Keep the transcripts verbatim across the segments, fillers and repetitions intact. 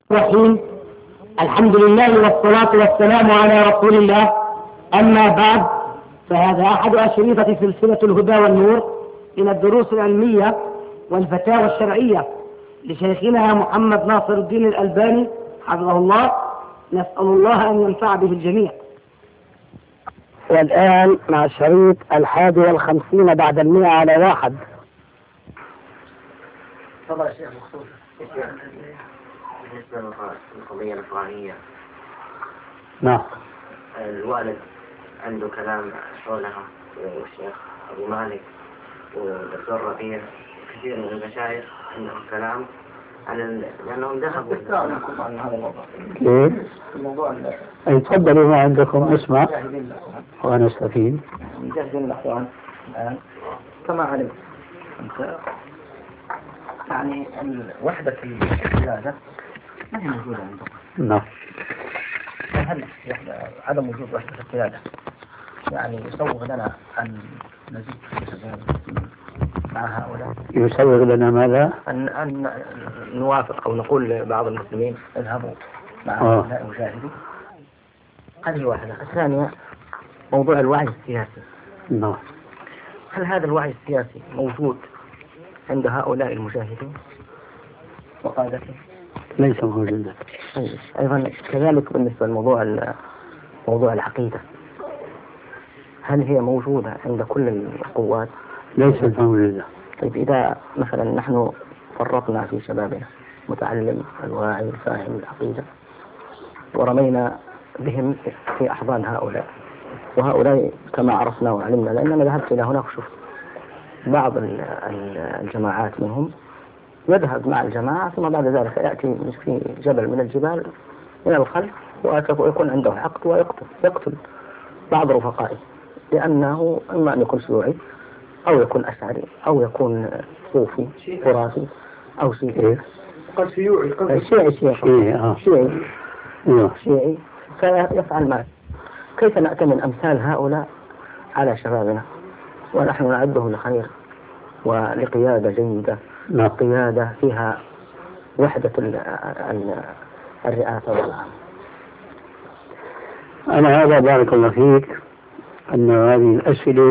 الرحيم. الحمد لله والصلاة والسلام على رسول الله. أما بعد، فهذا أحد أشرطة سلسلة الهدى والنور من الدروس العلمية والفتاوى الشرعية لشيخنا محمد ناصر الدين الألباني حفظه الله. نسأل الله أن ينفع به الجميع. والآن مع الشريط الحادي والخمسين بعد المئة على واحد. تفضل يا شيخ مخصوص. بالنسبة للقضية الإفغانية، نعم، الوالد عنده كلام حولها، والشيخ أبو مالك والدكتور ربيع كثير من المشايخ عندهم كلام عن ال... لأنهم ذهبوا عن هذا الموضوع. كيف؟ الموضوع أي تفضلوا ما عندكم اسمع وأنا استفيد. مجهزين الأخوان الآن كما علمت أنت، يعني وحدة القيادة ما هي موجودة عندهم. نعم. هل عدم وجود وحدة القيادة يعني يسوغ لنا أن نزيد الشباب مع هؤلاء؟ يسوغ لنا ماذا؟ أن أن نوافق أو نقول لبعض المسلمين اذهبوا مع آه. هؤلاء المجاهدين. هذه واحدة. الثانية موضوع الوعي السياسي. نعم. هل هذا الوعي السياسي موجود عند هؤلاء المجاهدين وقادتهم؟ ليس موجودا. أيضا كذلك بالنسبة لموضوع موضوع العقيدة، هل هي موجودة عند كل القوات؟ ليست موجودة. طيب إذا مثلا نحن فرطنا في شبابنا متعلم الواعي الفاهم العقيدة ورمينا بهم في أحضان هؤلاء، وهؤلاء كما عرفنا وعلمنا لأننا ذهبت إلى هناك وشفت بعض الجماعات منهم يذهب مع الجماعة ثم بعد ذلك يأتي في جبل من الجبال من الخلف ويكون عنده عقد ويقتل يقتل بعض رفقائه، لأنه إما أن يكون شيوعي أو يكون أشعري أو يكون صوفي خرافي أو شيعي. قد شيوعي قد شيعي شيعي شيعي شيعي فيفعل ما. كيف نأتمن أمثال هؤلاء على شبابنا ونحن نعده لخير ولقيادة جيدة، قيادة فيها وحدة الرئاسة والعمل؟ أنا هذا بارك الله فيك أن هذه الأسئلة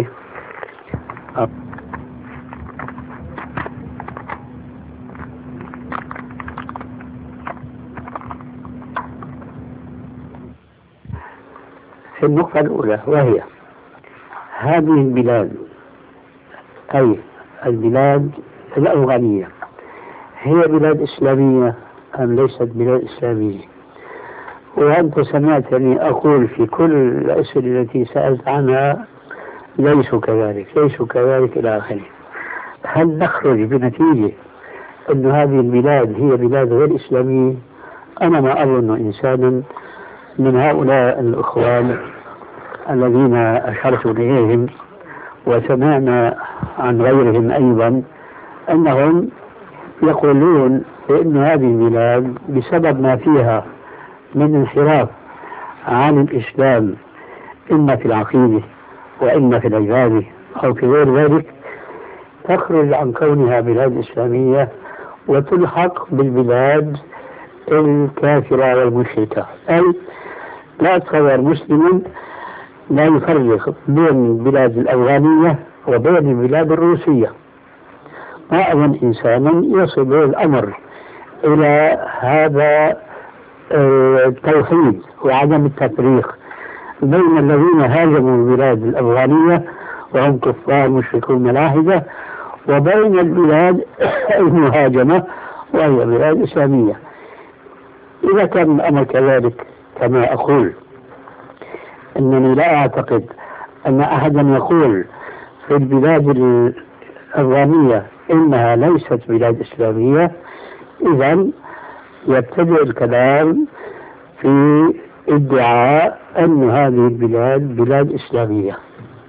في النقطة الأولى، وهي هذه البلاد أي البلاد الأفغانية هي بلاد إسلامية أم ليست بلاد إسلامية؟ وأنت سمعتني أقول في كل الأسئلة التي سألت عنها ليسوا كذلك ليسوا كذلك إلى آخره. هل نخرج بنتيجة أن هذه البلاد هي بلاد غير إسلامية؟ أنا ما أظن إنسانا من هؤلاء الأخوان الذين أشرت إليهم وسمعنا عن غيرهم أيضا أنهم يقولون بأن هذه البلاد بسبب ما فيها من انحراف عن الإسلام إما في العقيدة وإما في العبادة أو في غير ذلك تخرج عن كونها بلاد إسلامية وتلحق بالبلاد الكافرة والمشركة. أي لا أتصور مسلم لا يفرق بين البلاد الأفغانية وبين البلاد الروسية. ما أظن إنسانا يصل الأمر إلى هذا التوحيد وعدم التفريق بين الذين هاجموا البلاد الأفغانية وهم كفار مشركون ملاحدة وبين البلاد المهاجمة وهي بلاد إسلامية. إذا كان الأمر كذلك كما أقول أنني لا أعتقد أن أحدا يقول في البلاد الأفغانية إنها ليست بلاد إسلامية، إذن يبتدئ الكلام في ادعاء أن هذه البلاد بلاد إسلامية.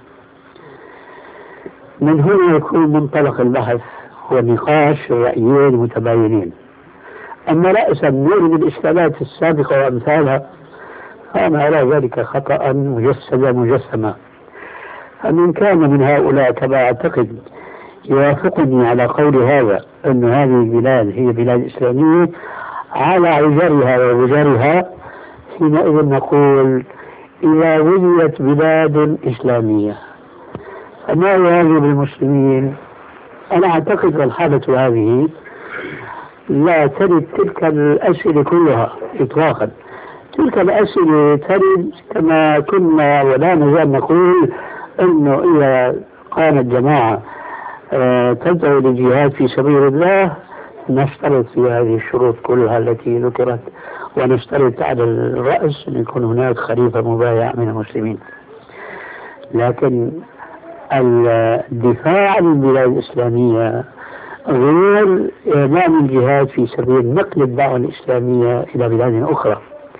من هنا يكون منطلق البحث ونقاش رأيين متباينين. أما لا أسميه بالإشكالات السابقة وأمثالها فأنا أرى ذلك خطأ مجسدا مجسما. فمن كان من هؤلاء كما أعتقد يوافقني على قول هذا أن هذه البلاد هي بلاد إسلامية على عجرها وبجرها حينئذ نقول إذا وجدت بلاد إسلامية فما يجب المسلمين. أنا أعتقد الحالة هذه لا ترد تلك الأسئلة كلها إطلاقا. تلك الأسئلة ترد كما كنا ولا نزال نقول أنه إذا قامت جماعة تدعو للجهاد في سبيل الله نشترط في هذه الشروط كلها التي ذكرت، ونشترط على الرأس أن يكون هناك خليفة مبايع من المسلمين. لكن الدفاع عن البلاد الإسلامية غير إعلان الجهاد في سبيل نقل الدعوة الإسلامية إلى بلاد أخرى.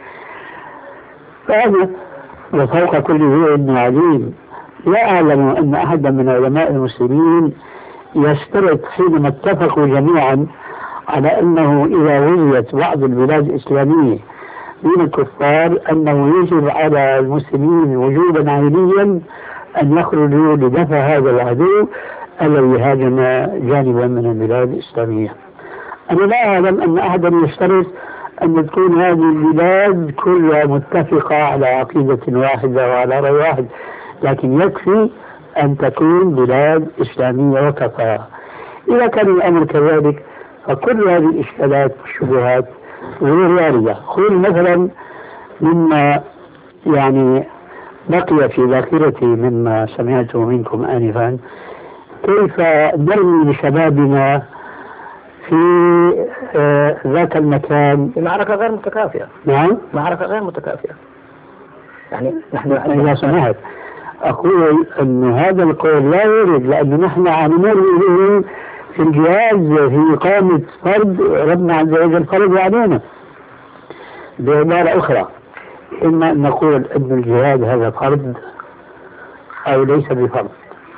فأنا وفوق كل ذي عليم لا أعلم أن أحدا من علماء المسلمين يشترط حينما اتفقوا جميعا على أنه إذا وجدت بعض البلاد الإسلامية من الكفار أنه يجب على المسلمين وجوبا عينيا أن يخرجوا لدفع هذا العدو الذي هاجم جانبا من البلاد الإسلامية. أنا لا أعلم أن أحدا يشترط أن تكون هذه البلاد كلها متفقة على عقيدة واحدة وعلى رأي واحد، لكن يكفي أن تكون بلاد إسلامية وكفى. إذا كان الأمر كذلك فكل هذه الإشكالات والشبهات غير واردة. خذ مثلا مما يعني بقي في ذاكرتي مما سمعته منكم آنفا، كيف نرمي لشبابنا في آه ذاك المكان في معركة غير متكافئة. نعم، معركة غير متكافئة. يعني نحن إذا سمعت أقول أن هذا القول لا يرد، لأن نحن عم نرمي بهم في الجهاز في إقامة فرض ربنا عز وجل فرض علينا. بعبارة أخرى، إما أن نقول أن الجهاد هذا فرض أو ليس بفرض،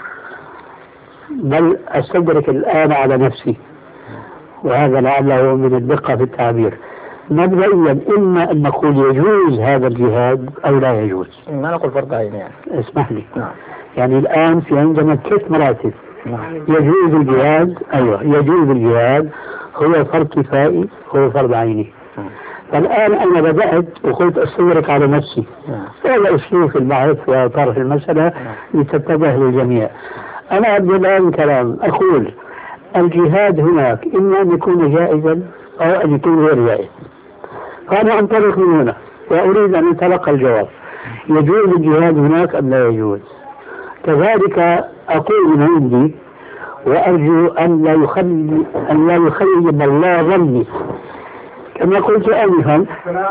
بل أستدرك الآن على نفسي، وهذا لعله من الدقة في التعبير. مبدئيا إما أن نقول يجوز هذا الجهاد أو لا يجوز. ما نقول فرض عين يعني. اسمح لي. نعم. يعني الآن في عندنا ثلاث مراتب. نعم. يجوز الجهاد، أيوة يجوز الجهاد، هو فرض كفائي، هو فرض عيني. نعم. فالآن أنا بدأت وقلت أستدرك على نفسي. نعم. هذا أسلوب في البحث وطرح المسألة نعم. لتتبه للجميع. أنا أبدأ الآن كلام أقول الجهاد هناك إما أن يكون جائزا أو أن يكون غير جائز. فأنا أنطلق من هنا وأريد أن أتلقى الجواب، يجوز الجهاد هناك أم لا يجوز؟ كذلك أقول من عندي وأرجو أن لا يخلي أن لا يخيب الله ظني كما قلت آنفا.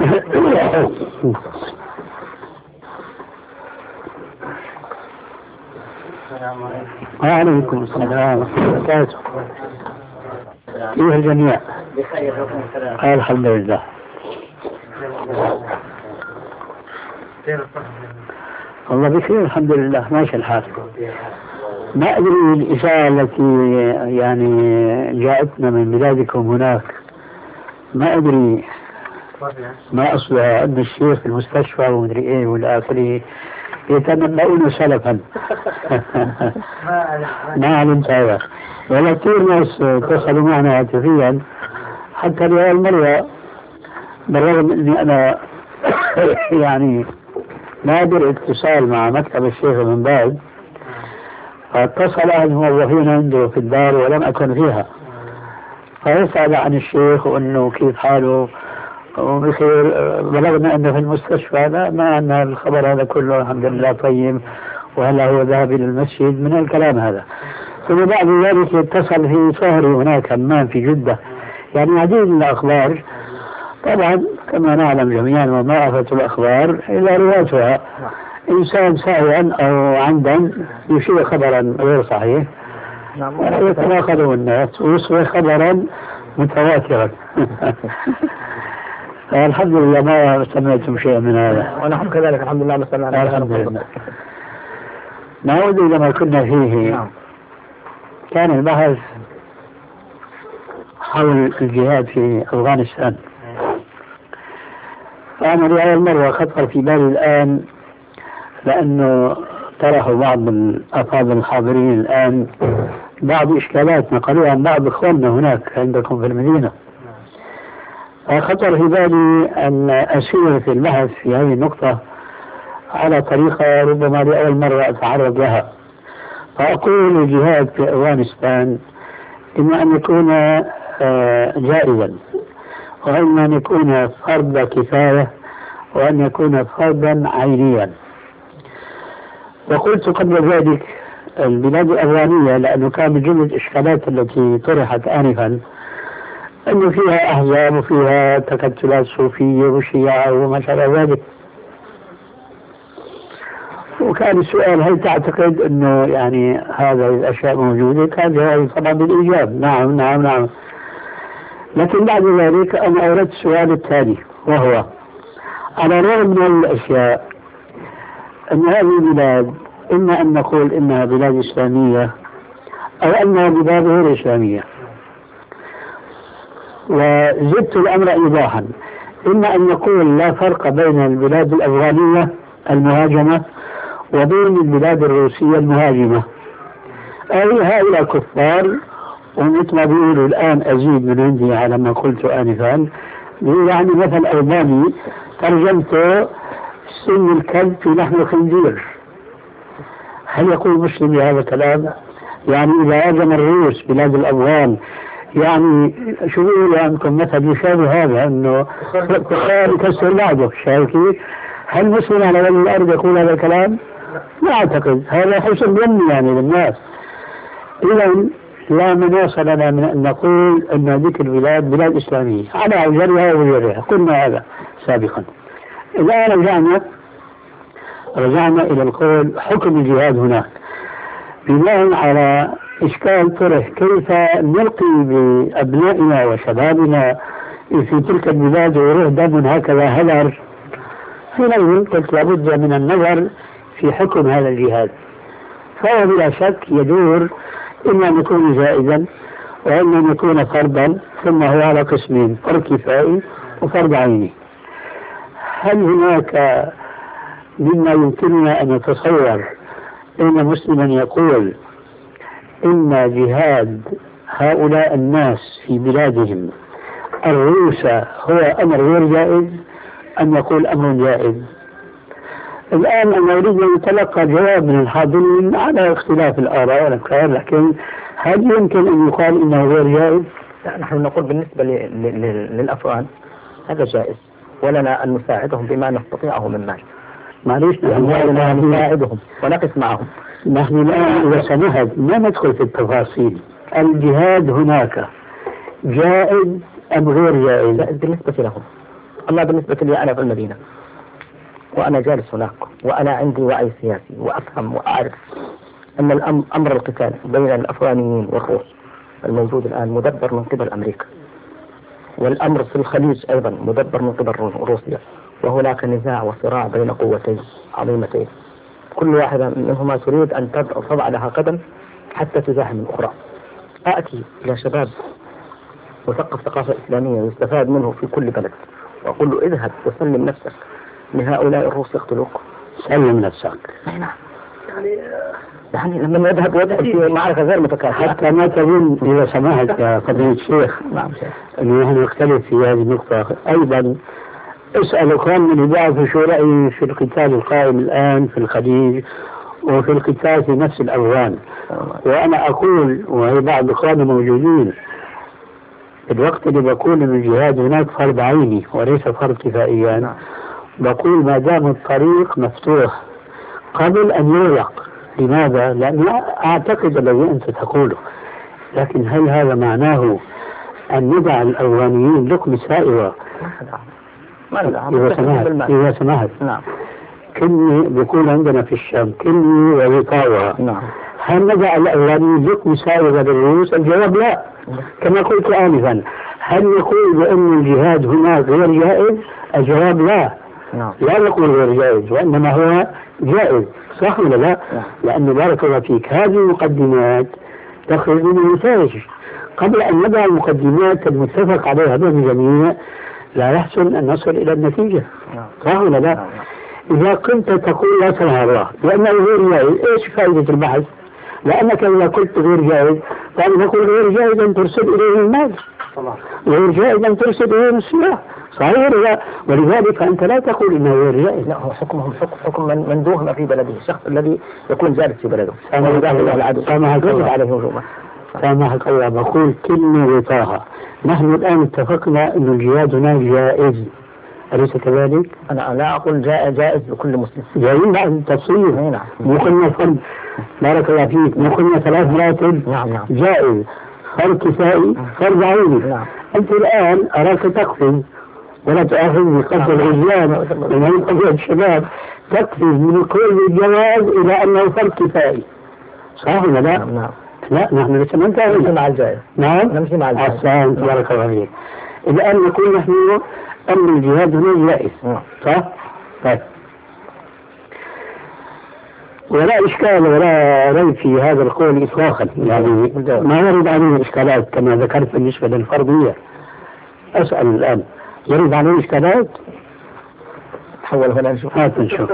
وعليكم السلام ورحمة الله وبركاته. كيف الجميع؟ بخير الحمد لله. والله بخير الحمد لله، ماشي الحال. ما أدري الإشاعة التي يعني جاءتنا من بلادكم هناك، ما أدري ما أصلها، أن الشيخ في المستشفى ومدري إيه والآخرين يتنبؤون سلفا. ما علمت هذا، ولا كثير ناس اتصلوا معنا هاتفيا حتى لأول مرة، بالرغم أني أنا يعني نادر اتصال مع مكتب الشيخ من بعد، فاتصل أحد الموظفين عنده في الدار ولم أكن فيها، فيسأل عن الشيخ وأنه كيف حاله وبخير. بلغنا أنه في المستشفى، لا ما عندنا الخبر هذا كله، الحمد لله طيب، وهلا هو ذهب إلى المسجد من الكلام هذا. ثم بعد ذلك اتصل في شهري هناك همام في جدة، يعني عديد من الأخبار. طبعا كما نعلم جميعا وما آفة الأخبار إلا رواتها، إنسان ساهوا أو عمدا يشير خبرا غير صحيح يتناقض الناس ويصبح خبرا متواترا. الحمد لله ما سمعتم شيئا من هذا، ونحن كذلك الحمد لله. مسألنا الحمد لله. نعود إلى ما كنا فيه. نعم. كان البحث حول الجهاد في أفغانستان. فأنا لأول مرة خطر في بالي الآن، لأنه طرحوا بعض الأفاضل الحاضرين الآن بعض إشكالات نقلوها عن بعض إخواننا هناك عندكم في المدينة. خطر في بالي أن أسير في البحث في هذه النقطة على طريقة ربما لأول مرة أتعرض لها، فأقول الجهاد في أفغانستان إما أن يكون جائزا، وإما أن يكون فرض كفاية، وأن يكون فرضا عينيا. وقلت قبل ذلك البلاد الأفغانية، لأنه كان من جملة الإشكالات التي طرحت آنفا أنه فيها أحزاب وفيها تكتلات صوفية وشيعة وما شابه ذلك، وكان السؤال هل تعتقد أنه يعني هذه الأشياء موجودة؟ كان جوابي طبعا بالإيجاب، نعم نعم نعم. لكن بعد ذلك أنا أردت السؤال التالي، وهو على الرغم من الأشياء أن هذه البلاد إما أن نقول إنها بلاد إسلامية أو أنها بلاد غير إسلامية، وزدت الأمر إيضاحا، إما أن نقول لا فرق بين البلاد الأفغانية المهاجمة وبين البلاد الروسية المهاجمة، أي هؤلاء كفار، ومثل ما بيقولوا الآن أزيد من عندي على ما قلت آنفا، يعني مثل ألباني ترجمته سن الكلب في لحم الخنزير. هل يقول مسلم بهذا الكلام؟ يعني إذا هاجم الروس بلاد الأفغان، يعني شو بيقولوا عندكم مثل يشابه هذا، أنه تخيل يكسر بعضه، شايف كيف؟ هل مسلم على وجه الأرض يقول هذا الكلام؟ لا أعتقد، هذا حسن ظن يعني للناس. إذا لا مناص لنا من أن نقول أن هذه البلاد بلاد إسلامية على أوجرها وغيرها، قلنا هذا سابقا. الآن رجعنا رجعنا إلى القول حكم الجهاد هناك، بناء على إشكال طرح كيف نلقي بأبنائنا وشبابنا في تلك البلاد ويروح دم هكذا هدر. حينئذ قلت لابد من النظر في حكم هذا الجهاد، فهو بلا شك يدور إما أن يكون جائزا وإما أن يكون فرضا، ثم هو على قسمين، فرض كفائي وفرض عيني. هل هناك مما يمكننا أن نتصور أن مسلما يقول إن جهاد هؤلاء الناس في بلادهم الروس هو أمر غير جائز، أن يقول أمر جائز؟ الآن أنا أريد أن أتلقى جواب من الحاضرين على اختلاف الآراء والأفكار، لكن هل يمكن أن يقال إنه غير جائز؟ لا، نحن نقول بالنسبة للأفغان هذا جائز، ولنا أن نساعدهم بما نستطيعه من مال. معليش، نحن نساعدهم ونقف معهم. نحن الآن إذا سمحت ما ندخل في التفاصيل. الجهاد هناك جائز أم غير جائز؟ جائز بالنسبة لهم، أما بالنسبة لي أنا في المدينة وأنا جالس هناك وأنا عندي وعي سياسي وأفهم وأعرف أن الأمر القتال بين الأفغانيين والروس الموجود الآن مدبر من قبل أمريكا، والأمر في الخليج أيضا مدبر من قبل روسيا، وهناك نزاع وصراع بين قوتين عظيمتين، كل واحدة منهما تريد أن تضع لها قدم حتى تزاحم الأخرى. آتي إلى شباب مثقف ثقافة إسلامية يستفاد منه في كل بلد، وأقول له اذهب وسلم نفسك لهؤلاء الروس يقتلوك. سلم نفسك. نعم. يعني يعني لما يذهب ويدخل في معركة غير متكافئة، حتى ما تظن إذا سمحت يا فضيلة الشيخ نعم شيخ أنه نحن نختلف في هذه النقطة أيضا. اسأل إخواننا اللي بيعرفوا شو رأيي في القتال القائم الآن في الخليج وفي القتال في نفس الأفغان، وأنا أقول وهي بعض إخواننا موجودين الوقت اللي بقول أن الجهاد هناك فرض عيني وليس فرض كفائيا، بقول ما دام الطريق مفتوح قبل أن يغلق. لماذا؟ لأن أعتقد الذي أنت تقوله، لكن هل هذا معناه أن ندع الأفغانيين لقمة سائغة؟ ما ندعم. إذا سمحت إذا سمحت نعم. كلمة بيكون عندنا في الشام كلمة وغطاوها. نعم. هل ندع الأفغانيين لقمة سائغة للروس؟ الجواب لا. كما قلت آنفا، هل نقول بأن الجهاد هناك غير جائز؟ الجواب لا. نعم. لا نقول غير جائز، وإنما هو جائز، صح ولا لا؟ نعم. لأنه بارك الله فيك هذه المقدمات تخرج من النتائج. قبل أن نضع المقدمات المتفق عليها بين الجميع لا يحسن أن نصل إلى النتيجة. نعم. صح ولا لا؟ نعم. إذا كنت تقول لا سمح الله لأنه غير جائز، إيش فائدة البحث؟ لأنك إذا قلت غير جائز فأنا نقول غير جائز أن ترسل إليه المال. غير جائز أن ترسل إليهم السلاح، صحيح لا؟ ولذلك أنت لا تقول إنه غير جائز. لا، هو حكمهم حكم حكم من من دوهم في بلده، الشخص الذي يكون جالس في بلده سامحك الله العدو سامحك يجب الله عليه هجومه. سامحك الله بقول كلمة وطاها. نحن الآن اتفقنا أن الجهاد هناك جائز، أليس كذلك؟ أنا لا أقول جائز جائز لكل مسلم، جائز بعد التفصيل. نعم. مو قلنا فرد، بارك الله فيك، مو قلنا ثلاث مراتب. نعم نعم. جائز، فرد كفائي، فرد عيني. نعم. أنت الآن أراك تقفز ولا تأخذ بقصد الرجال من قضية الشباب، تقفز من كل الجواز إلى أنه فرد كفائي، صح ولا لا؟ نعم نعم. لا، نحن لسه ما نمشي انتهينا. مع الجائز. نعم نمشي مع الجائز. أحسنت، بارك الله فيك. الآن نقول نحن أن الجهاد هنا جائز، نعم. صح؟ طيب، ولا إشكال ولا ريب في هذا القول إطلاقا، يعني ما يرد عليه إشكالات كما ذكرت بالنسبة للفرضية. أسأل الآن، يرد عليه إشكالات؟ تحول هنا نشوف. هات نشوف.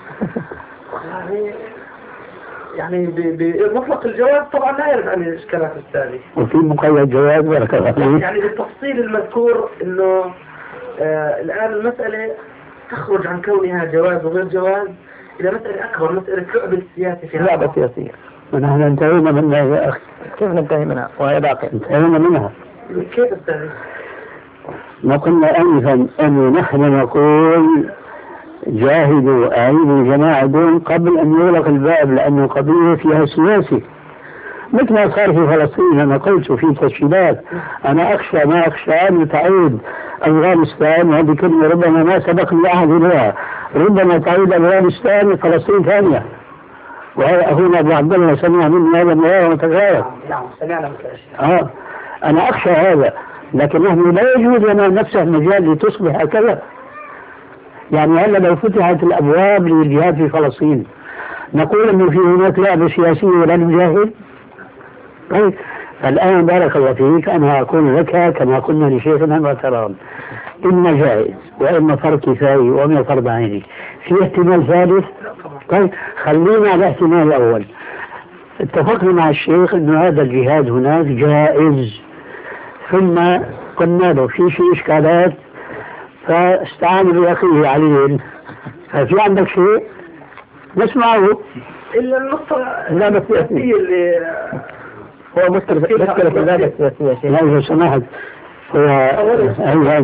يعني بمطلق الجواز طبعا لا يرد عن الإشكالات الثانية، وفي مقيد جواز بارك الله فيك. يعني بالتفصيل المذكور إنه آه الآن المسألة تخرج عن كونها جواز وغير جواز إلى مسألة أكبر، مسألة لعب السياسي في لعبة سياسية. ونحن انتهينا منها يا أخي. كيف ننتهي منها وهي باقية؟ انتهينا منها. كيف استاذ؟ ما قلنا آنفا أن نحن نقول جاهدوا أعيدوا الجماعة دون قبل أن يغلق الباب، لأن القضية فيها سياسي مثل ما صار في فلسطين. أنا قلت في تسجيلات أنا أخشى ما أخشى أن تعود أفغانستان، وهذه كلمة ربما ما سبقني أحد إليها، ربما تعود أفغانستان فلسطين ثانية. وأخونا أبو عبد الله سمع مني هذا مرارا وتكرارا. نعم سمعنا مثل الأشياء. آه أنا أخشى هذا، لكن نحن لا يجوز لنا نفسه مجال لتصبح هكذا. يعني هلا لو فتحت الأبواب للجهاد في فلسطين نقول أنه في هناك لعبة سياسية ولا نجاهد؟ طيب الآن بارك الله فيك أنا أقول لك كما قلنا لشيخنا المحترم، إما جائز وإما فرض كفاية وإما فرض عيني، في احتمال ثالث؟ طيب خلينا على الاحتمال الأول. اتفقنا مع الشيخ أنه هذا الجهاد هناك جائز، ثم قلنا له في شيء إشكالات فاستعان بأخيه علي، ففي عندك شيء نسمعه إلا النقطة اللعبة السياسية اللي هو مشكلة مشكلة في اللعبة السياسية. لا إذا سمحت هو هي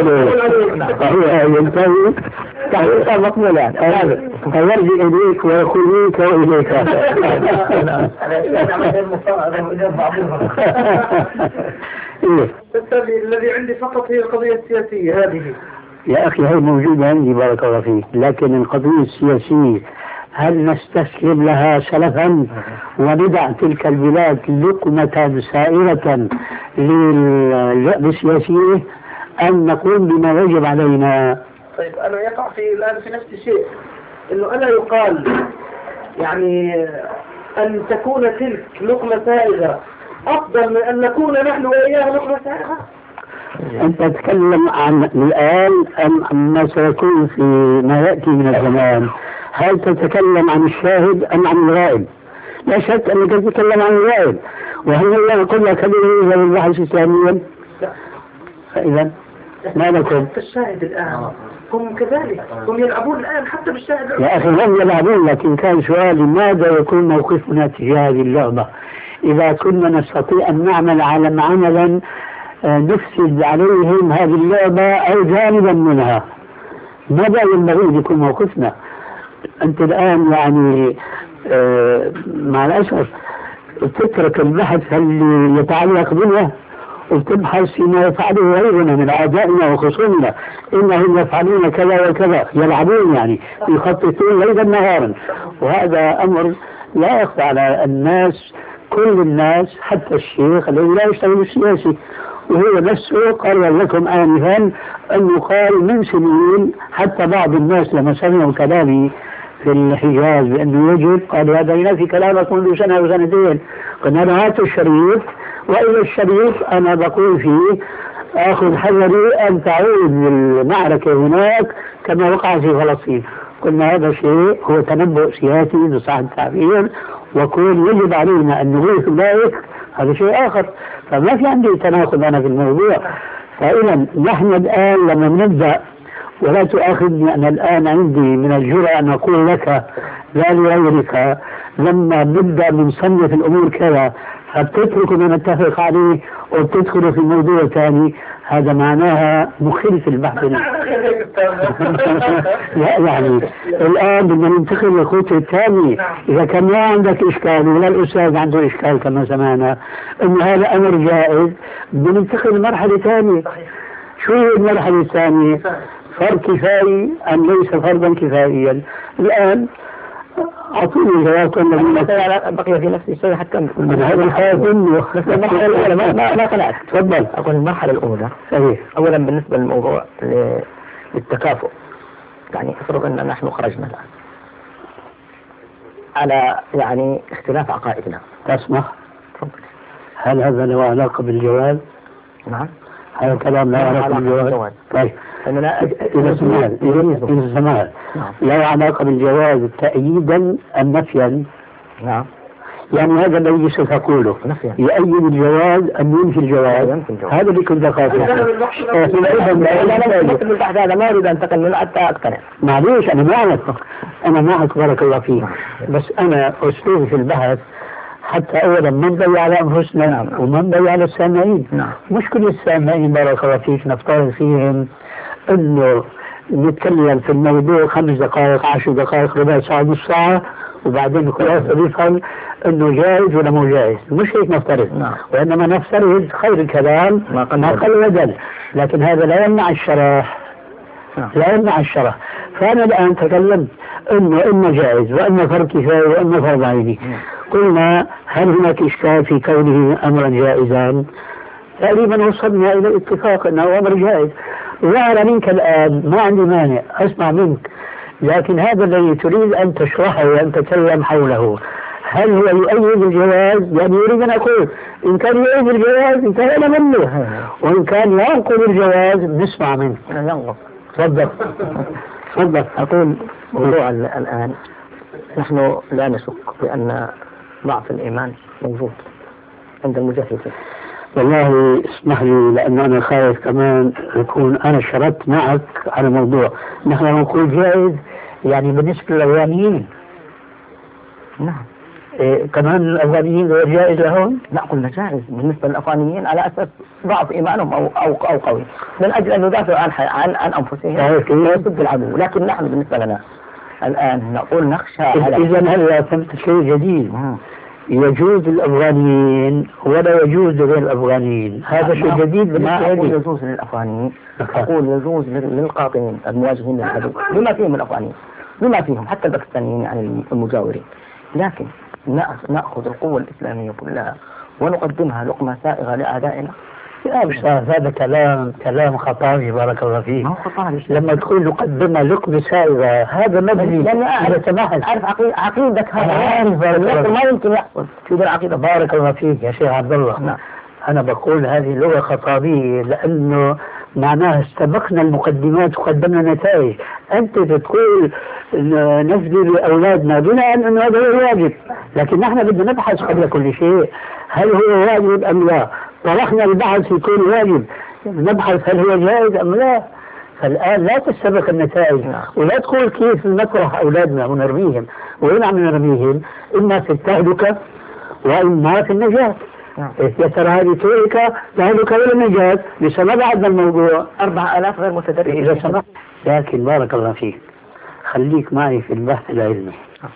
ينتهي تحقيقا مقبولا، فيرجع إليك ويخليك وإليك. الذي عندي فقط هي القضية السياسية هذه. يا أخي هي موجودة عندي بارك الله فيك، لكن القضية السياسية هل نستسلم لها سلفا وندع تلك البلاد لقمة سائرة للجأب السياسية، أم نقوم بما يجب علينا؟ طيب أنا يقع في الآن في نفس الشيء، إنه ألا يقال يعني أن تكون تلك لقمة سائرة أفضل من أن نكون نحن وإياها لقمة سائرة؟ أنت تتكلم عن الآن أم عما سيكون في ما يأتي من الزمان؟ هل تتكلم عن الشاهد أم عن الغائب؟ لا شك أنك تتكلم عن الغائب، وهل الله يقول لك هذه إذا البحث إسلاميا؟ لا. فإذا ما لكم؟ الشاهد الآن هم كذلك، هم يلعبون الآن حتى بالشاهد. يا أخي هم يلعبون، لكن كان سؤالي ماذا يكون موقفنا تجاه هذه اللعبة إذا كنا نستطيع أن نعمل على عملا نفسد عليهم هذه اللعبة أو جانبا منها؟ ماذا ينبغي أن يكون موقفنا؟ أنت الآن يعني آه مع الأسف تترك البحث اللي يتعلق بنا وتبحث فيما يفعله غيرنا من أعدائنا وخصومنا، إنهم يفعلون كذا وكذا، يلعبون يعني يخططون ليلا نهارا، وهذا أمر لا يخفى على الناس، كل الناس حتى الشيخ الذي لا يشتغل السياسي، وهو نفسه قال لكم آنفا أنه قال من سنين حتى بعض الناس لما سمعوا كلامي في الحجاز بأنه يجب قال هذا ينافي كلامك منذ سنة وسنتين. قلنا له هاتوا الشريف، وإلى الشريف أنا بقول فيه آخذ حذري أن تعود المعركة هناك كما وقع في فلسطين. قلنا هذا شيء هو تنبؤ سياسي بصح التعبير، وكون يجب علينا أن نغيث أولئك هذا شيء آخر. فما في عندي تناقض أنا في الموضوع. فإذا نحن الآن لما نبدأ، ولا تؤاخذني أنا الآن عندي من الجرأة أن أقول لك لا لغيرك، لما نبدأ من صنف الأمور كذا فبتترك ما نتفق عليه وبتدخل في موضوع ثاني، هذا معناها مخل في البحث. لا يعني الآن بدنا ننتقل للخطوة الثانية. إذا كان ما عندك إشكال ولا الأستاذ عنده إشكال كما سمعنا أن هذا أمر جائز، بدنا ننتقل لمرحلة ثانية. شو هي المرحلة الثانية؟ فرض كفائي أم ليس فرضا كفائيا؟ الآن أعطوني الجواب. أنا بقي في نفس الشيء حتى من هذا الخاف منه. المرحلة الأولى ما ما طلعت. تفضل. أقول المرحلة الأولى صحيح. أولا بالنسبة للموضوع للتكافؤ، يعني افرض أن نحن خرجنا الآن على يعني اختلاف عقائدنا. تسمح؟ هل هذا له علاقة بالجواز؟ نعم. هذا الكلام لا علاقة بالجواز. طيب أننا إذا سمعت إذا سمعت لا علاقة بالجواز تأييدا أم نفيا؟ نعم. يعني هذا الذي ستقوله يؤيد الجواز أم ينفي الجواز؟ هذا اللي كنت أخافه. هذا ما أريد أن تقل حتى أقتنع. معليش أنا معك أنا معك بارك الله فيك، بس أنا أسلوبي في البحث حتى أولا ما نضيع على أنفسنا نعم. وما نضيع على السامعين نعم. مش كل السامعين بارك الله فيك نفترض فيهم إنه نتكلم في الموضوع خمس دقائق عشر دقائق ربع ساعة نص ساعة وبعدين خلاص بيفهم إنه جائز ولا مو جائز. مش هيك نفترض نعم. وإنما نفترض خير الكلام ما قل ودل، لكن هذا لا يمنع الشرح نعم. لا يمنع الشرح. فأنا الآن تكلمت إنه إما جائز وإما فرض كفاية وإما فرض عيني. قلنا هل هناك إشكال في كونه أمرا جائزا؟ تقريبا وصلنا إلى الاتفاق أنه أمر جائز. ظهر منك الآن ما عندي مانع أسمع منك، لكن هذا الذي تريد أن تشرحه وأن تتكلم حوله هل هو يؤيد الجواز؟ يعني يريد أن أقول إن كان يؤيد الجواز انتهينا منه، وإن كان ينقض الجواز نسمع منه. ينقض. تفضل. تفضل. أقول موضوع الآن نحن لا نشك بأن ضعف الإيمان موجود عند المجاهدين. والله اسمح لي لأن أنا خايف كمان يكون أنا شردت معك على موضوع نحن نقول جائز يعني بالنسبة للأفغانيين. نعم. إيه كمان الأفغانيين غير جائز لهم؟ لا قلنا جائز بالنسبة للأفغانيين على أساس ضعف إيمانهم أو أو أو قوي من أجل أن يدافعوا عن عن عن أنفسهم ويصد العدو. لكن نحن بالنسبة لنا الآن نقول نخشى على إذا هل فهمت شيء جديد؟ يجوز الأفغانيين ولا يجوز لغير الأفغانيين. هذا شيء جديد. ما أقول يجوز للأفغانيين، أقول يجوز للقاطعين المواجهين للعدو بما فيهم الأفغانيين بما فيهم حتى الباكستانيين يعني المجاورين. لكن نأخذ القوة الإسلامية كلها ونقدمها لقمة سائغة لأعدائنا. يا أستاذ هذا كلام كلام خطابي بارك الله فيك. لما تقول نقدمها لقمة سائغة هذا مبني لأن أعرف أعرف عقيدتك هذا عارف ما يمكن يحصل في العقيدة. بارك الله فيك يا شيخ عبد الله. نعم. أنا بقول هذه لغة خطابية لأنه معناها استبقنا المقدمات وقدمنا نتائج. أنت تقول نفذي لأولادنا بناء أنه هذا هو واجب، لكن نحن بدنا نبحث قبل كل شيء هل هو واجب أم لا. طرحنا البحث يكون واجب نبحث هل هو جائز أم لا. فالآن لا تستبق النتائج ولا تقول كيف نطرح أولادنا ونرميهم. وين عم نرميهم؟ إما في التهلكة وإما في النجاة. يا ترى هذه تهلكة تهلكة ولا النجاة؟ لسه ما بعدنا الموضوع. أربعة آلاف غير متدرب إذا سمحت. لكن بارك الله فيك خليك معي في البحث العلمي،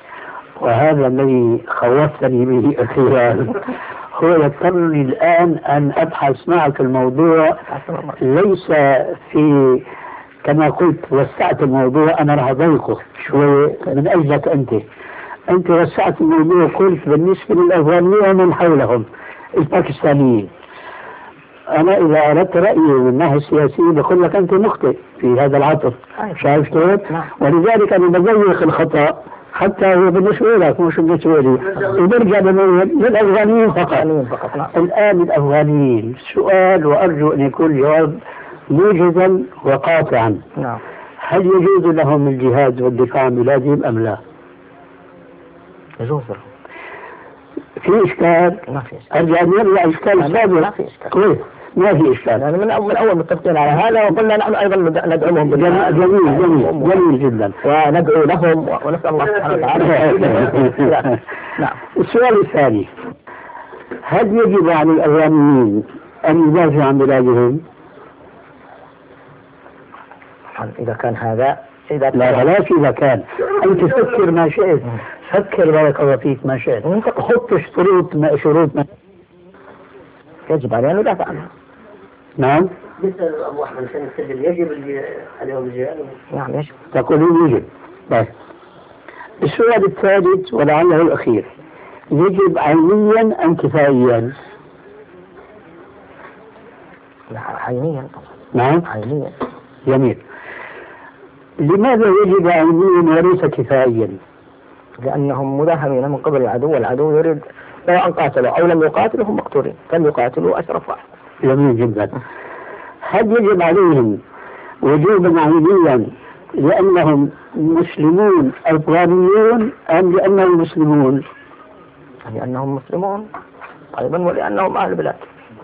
وهذا الذي خوفتني به أخيرا هو يضطرني الآن أن أبحث معك الموضوع ليس في كما قلت وسعت الموضوع. أنا راح أضيقه شوي من أجلك أنت أنت وسعت الموضوع. قلت بالنسبة للأفغانيين ومن حولهم الباكستانيين. أنا إذا أردت رأيي من الناحية السياسية بقول لك أنت مخطئ في هذا العطف. شايف كيف؟ ولذلك أنا بضيق الخطأ حتى هو بالنسبة لك مش بالنسبة لي وبرجع للأفغانيين فقط. الآن الأفغانيين سؤال وأرجو أن يكون جواب موجزا وقاطعا. هل يجوز لهم الجهاد والدفاع عن بلادهم أم لا؟ يجوز. في إشكال؟ ما في إشكال. أرجع أن يرجع إشكال السابق. ما في إشكال. كويس، ما في إشكال. يعني من أول من أول متفقين على هذا، وقلنا نحن أيضا ندعوهم جميل جميل جميل, جميل جدا، وندعو لهم ونسأل الله سبحانه وتعالى. نعم. السؤال الثاني، هل يجب على الأفغانيين أن يدافعوا عن بلادهم؟ إذا كان هذا إذا لا بلاش إذا كان، أنت فكر ما شئت، فكر بارك الله فيك ما شئت، حط شروط ما شروط ما يجب علينا أن ندافع عنها. نعم. مثل أبو أحمد كان يستدل يجب عليهم الجهاد. نعم يجب. تقولون يجب. طيب. السؤال الثالث ولعله الأخير، يجب عينيا أم كفائيا؟ عينيا طبعا. نعم. عينيا. جميل. لماذا يجب عينيا وليس كفائيا؟ لأنهم مداهمين من قبل العدو، والعدو يريد سواء قاتلوا أو لم يقاتلوا هم مقتولين، لم يقاتلوا أشرف واحد. جميل جدا. هل يجب عليهم وجوبا عينيا لأنهم مسلمون أفغانيون أم لأنهم مسلمون؟ لأنهم مسلمون أيضا ولأنهم أهل البلاد.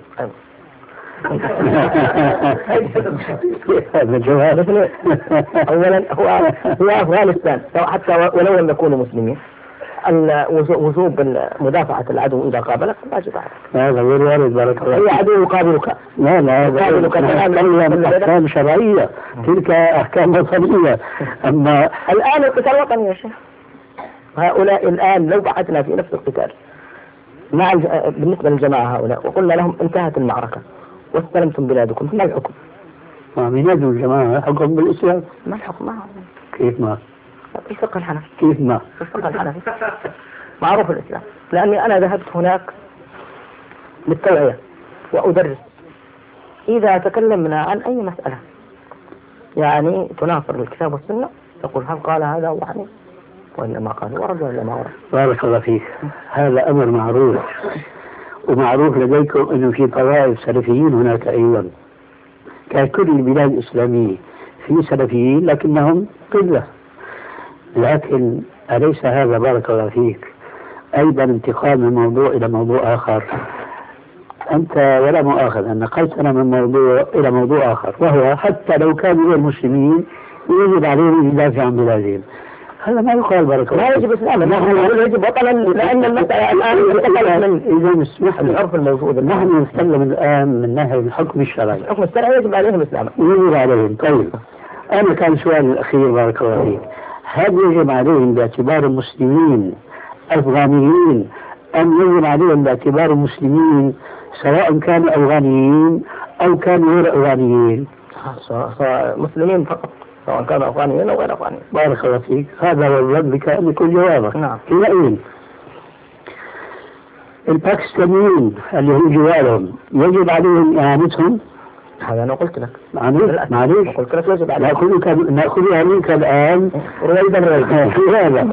هذا الجواب. أولا هو هو أفغانستان حتى ولو لم يكونوا مسلمين، وجوب مدافعة العدو إذا قابلك واجب عليك. هذا غير وارد بارك الله. أي عدو يقابلك؟ لا لا يقابلك تمام أحكام شرعية، تلك أحكام وطنية. أما الآن القتال وطني يا شيخ. هؤلاء الآن لو بعثنا في نفس القتال مع بالنسبة للجماعة هؤلاء وقلنا لهم انتهت المعركة واستلمتم بلادكم، ما الحكم؟ ما بينادوا الجماعة حكم بالإسلام. ما الحكم معهم؟ كيف ما؟ في الفقه الحنفي. كيف ما؟ في الفقه الحنفي معروف الإسلام، لأني أنا ذهبت هناك للتوعية وأدرس. إذا تكلمنا عن أي مسألة يعني تناصر الكتاب والسنة تقول هل قال هذا أبو حنيفة وإلا ما قال، ورد ولا ما ورد. بارك الله فيك. هذا أمر معروف، ومعروف لديكم أنه في طوائف سلفيين هناك أيضا، ككل البلاد الإسلامية في سلفيين لكنهم قلة. لكن أليس هذا بارك الله فيك أيضا انتقال من موضوع إلى موضوع آخر؟ أنت ولا مؤاخذة نقلتنا من موضوع إلى موضوع آخر، وهو حتى لو كانوا غير مسلمين يجب عليهم يدافع عن بلادهم. هذا ما يقال بارك الله. لا يجب إسلاما، نحن نقول يجب وطنا، لأن المسألة الآن إذا اسمح لي العرف الموجود نحن نتكلم الآن من ناحية الحكم الشرعي. الحكم الشرعي يجب عليهم إسلاما. يجب عليهم. طيب أنا كان سؤالي الأخير بارك الله فيك، هل يجب عليهم باعتبار مسلمين أفغانيين أم يجب عليهم باعتبار مسلمين سواء كانوا أفغانيين أو كانوا غير أفغانيين؟ مسلمين فقط سواء كانوا أفغانيين أو غير أفغانيين. بارك الله فيك. هذا هو الرد بكأن يكون جوابك. نعم. حينئذ الباكستانيين اللي هم جوارهم يجب عليهم إعانتهم؟ هذا أنا قلت لك. معليش معليش. قلت لك يجب عليهم. نأخذك نأخذها منك الآن رويدا رويدا في هذا.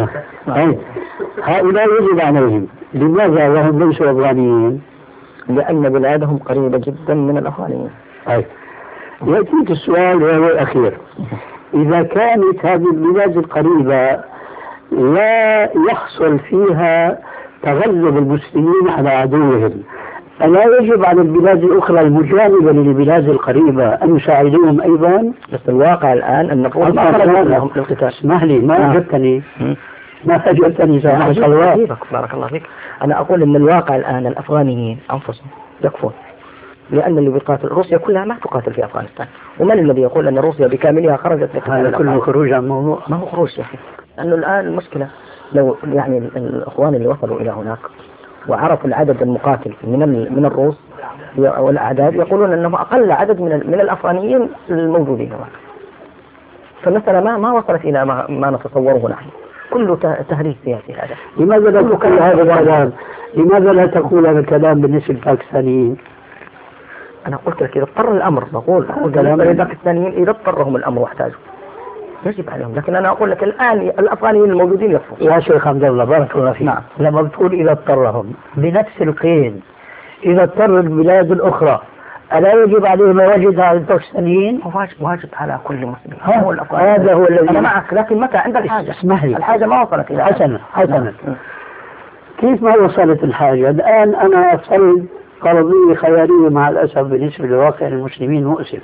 هؤلاء يجب عليهم، لماذا وهم ليسوا أفغانيين؟ لأن بلادهم قريبة جدا من الأفغانيين. طيب يأتيك السؤال وهو الأخير، إذا كانت هذه البلاد القريبة لا يحصل فيها تغلب المسلمين على عدوهم، ألا يجب على البلاد الأخرى المجانبة للبلاد القريبة أن يساعدوهم أيضا؟ بس الواقع الآن أن نقول ما خرج لهم للقتال. اسمح لي ما أجبتني ما أجبتني سامحك الله. بارك الله فيك. أنا أقول أن الواقع الآن الأفغانيين أنفسهم يكفون، لأن اللي بيقاتل روسيا كلها ما تقاتل في أفغانستان، ومن الذي يقول أن روسيا بكاملها خرجت لقتال؟ هذا كله خروج عن موضوع. ما هو خروج يا أخي، لأنه الآن المشكلة لو يعني الإخوان اللي وصلوا إلى هناك وعرفوا العدد المقاتل من من الروس والأعداد يقولون أنه أقل عدد من من الأفغانيين الموجودين هناك. فالمسألة ما ما وصلت إلى ما, ما نتصوره نحن، كله تهريج سياسي هذا. لماذا لا تقول هذا الكلام؟ لماذا لا تقول هذا الكلام بالنسبة للباكستانيين؟ أنا قلت لك إذا اضطر الأمر بقول بالنسبة للباكستانيين إذا اضطرهم الأمر واحتاجوا يجب عليهم، لكن أنا أقول لك الآن الأفغانيين الموجودين يكفوا. يا شيخ عبد الله بارك الله فيك. نعم. لما بتقول إذا اضطرهم بنفس القيد، إذا اضطر البلاد الأخرى ألا يجب عليهم ما وجد على الباكستانيين؟ واجب واجب على كل مسلم. هو هذا هو الذي أنا معك، لكن متى عند الحاجة؟ اسمح لي. الحاجة ما وصلت إلى حسنا حسنا. كيف ما وصلت الحاجة؟ الآن أنا أفترض فرضية خيالية مع الأسف بالنسبة لواقع المسلمين مؤسف.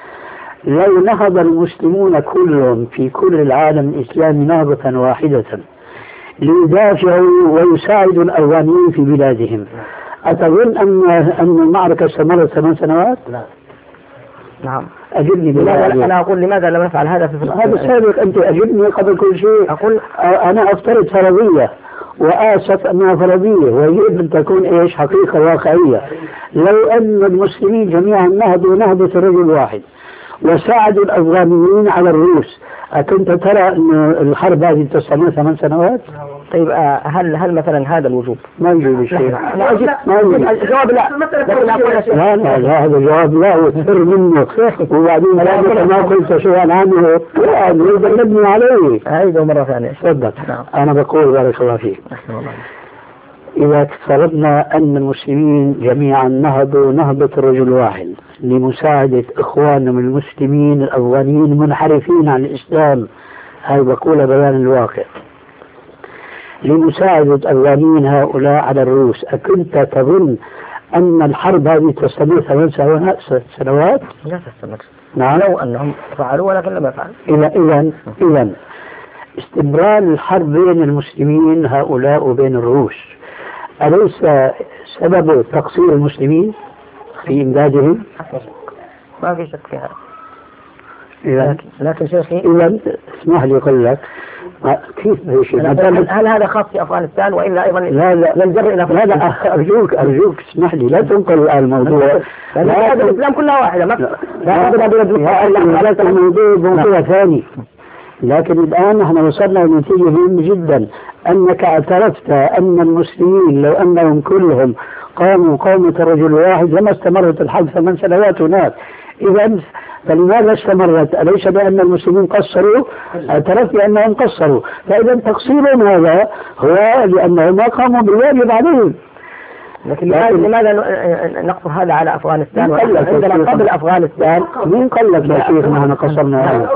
لو نهض المسلمون كلهم في كل العالم الإسلامي نهضة واحدة ليدافعوا ويساعدوا الأفغانيين في بلادهم، أتظن أن أن المعركة استمرت ثمان سنوات؟ لا. نعم. أجبني لماذا أنا أقول لماذا لم نفعل هذا في فلسطين؟ هذا سابق. أنت أجبني قبل كل شيء. أقول أنا أفترض فرضية وآسف أنها فرضية ويجب أن تكون إيش حقيقة واقعية. لو أن المسلمين جميعا نهضوا نهضة رجل واحد وساعدوا الأفغانيين على الروس، أكنت ترى أن الحرب هذه تستمر ثمان سنوات؟ طيب هل هل مثلا هذا الوجوب؟ ما يجوز شيء. أنا أجيب ما الجواب لا. لكن أقول لا لا لا هذا الجواب لا وتفر منه وبعدين لا ما قلت شيئا عنه يعني يدلبني عليه. هذه مرة ثانية. تفضل. أنا بقول بارك الله فيك. إذا افترضنا أن المسلمين جميعا نهضوا نهضة رجل واحد لمساعدة إخوانهم المسلمين الأفغانيين المنحرفين عن الإسلام، هاي بقول بيان الواقع، لمساعدة الأفغانيين هؤلاء على الروس، أكنت تظن أن الحرب هذه تستمر ثمان سنوات؟ لا تستمر. نعم. لو أنهم فعلوا ولكن لم يفعلوا. إذا إذا إذا استمرار الحرب بين المسلمين هؤلاء وبين الروس أليس سبب تقصير المسلمين في إمدادهم؟ ما في شك في هذا. إذا لكن, لكن شيخي إذا اسمح لي أقول لك كيف هل, هل هذا خاص في أفغانستان وإلا أيضا لا لا ينجر إلى لا لا أرجوك أرجوك اسمح لي لا تنقل الموضوع. لا الإسلام كلها واحدة. ما لا لا لا الموضوع موضوع ثاني. لكن الآن نحن وصلنا لنتيجة مهمة جدا، أنك اعترفت أن المسلمين لو أنهم كلهم قاموا قومة رجل واحد لما استمرت الحرب ثمان سنوات هناك. إذا فلماذا استمرت؟ أليس بأن المسلمين قصروا؟ اعترفت بأنهم قصروا، فإذا تقصيرهم هذا هو لأنهم ما قاموا بالواجب عليهم. لكن لماذا نقصر هذا على أفغانستان وعندنا قبل أفغانستان؟ مين قال لك يا شيخ نحن قصرنا هذا؟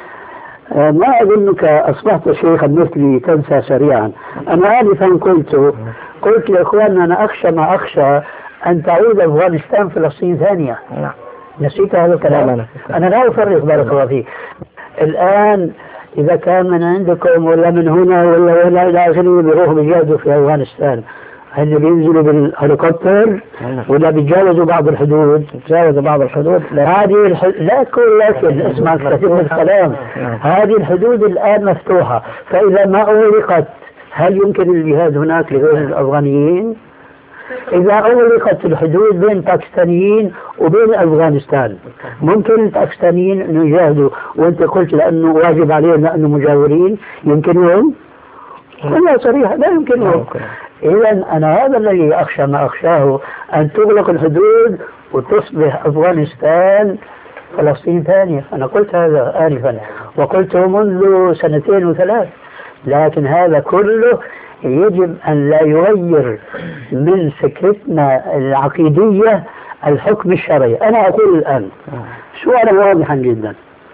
ما أظنك أصبحت شيخا مثلي تنسى سريعا. أنا آنفا قلت قلت لإخواننا أنا أخشى ما أخشى أن تعود أفغانستان فلسطين ثانية. نعم. نسيت هذا الكلام. أنا لا أفرق بارك الله فيك. الآن إذا كان من عندكم ولا من هنا ولا ولا إلى آخره بيروحوا بيجاهدوا في أفغانستان، هل بينزلوا بالهليكوبتر ولا بيتجاوزوا بعض الحدود؟ بيتجاوزوا بعض الحدود. هذه الح... لا تقول لكن اسمع كثير الكلام. هذه الحدود الآن مفتوحة، فإذا ما أغلقت هل يمكن الجهاد هناك لغير الأفغانيين؟ إذا أغلقت الحدود بين باكستانيين وبين أفغانستان ممكن الباكستانيين أن يجاهدوا، وأنت قلت لأنه واجب عليهم لأنه مجاورين، يمكنهم؟ لا صريح لا يمكنهم. إذا أنا هذا الذي أخشى ما أخشاه، أن تغلق الحدود وتصبح أفغانستان فلسطين ثانية. أنا قلت هذا آنفا وقلته منذ سنتين وثلاث، لكن هذا كله يجب أن لا يغير من فكرتنا العقيدية الحكم الشرعي. أنا أقول الآن سؤالا واضحا جدا،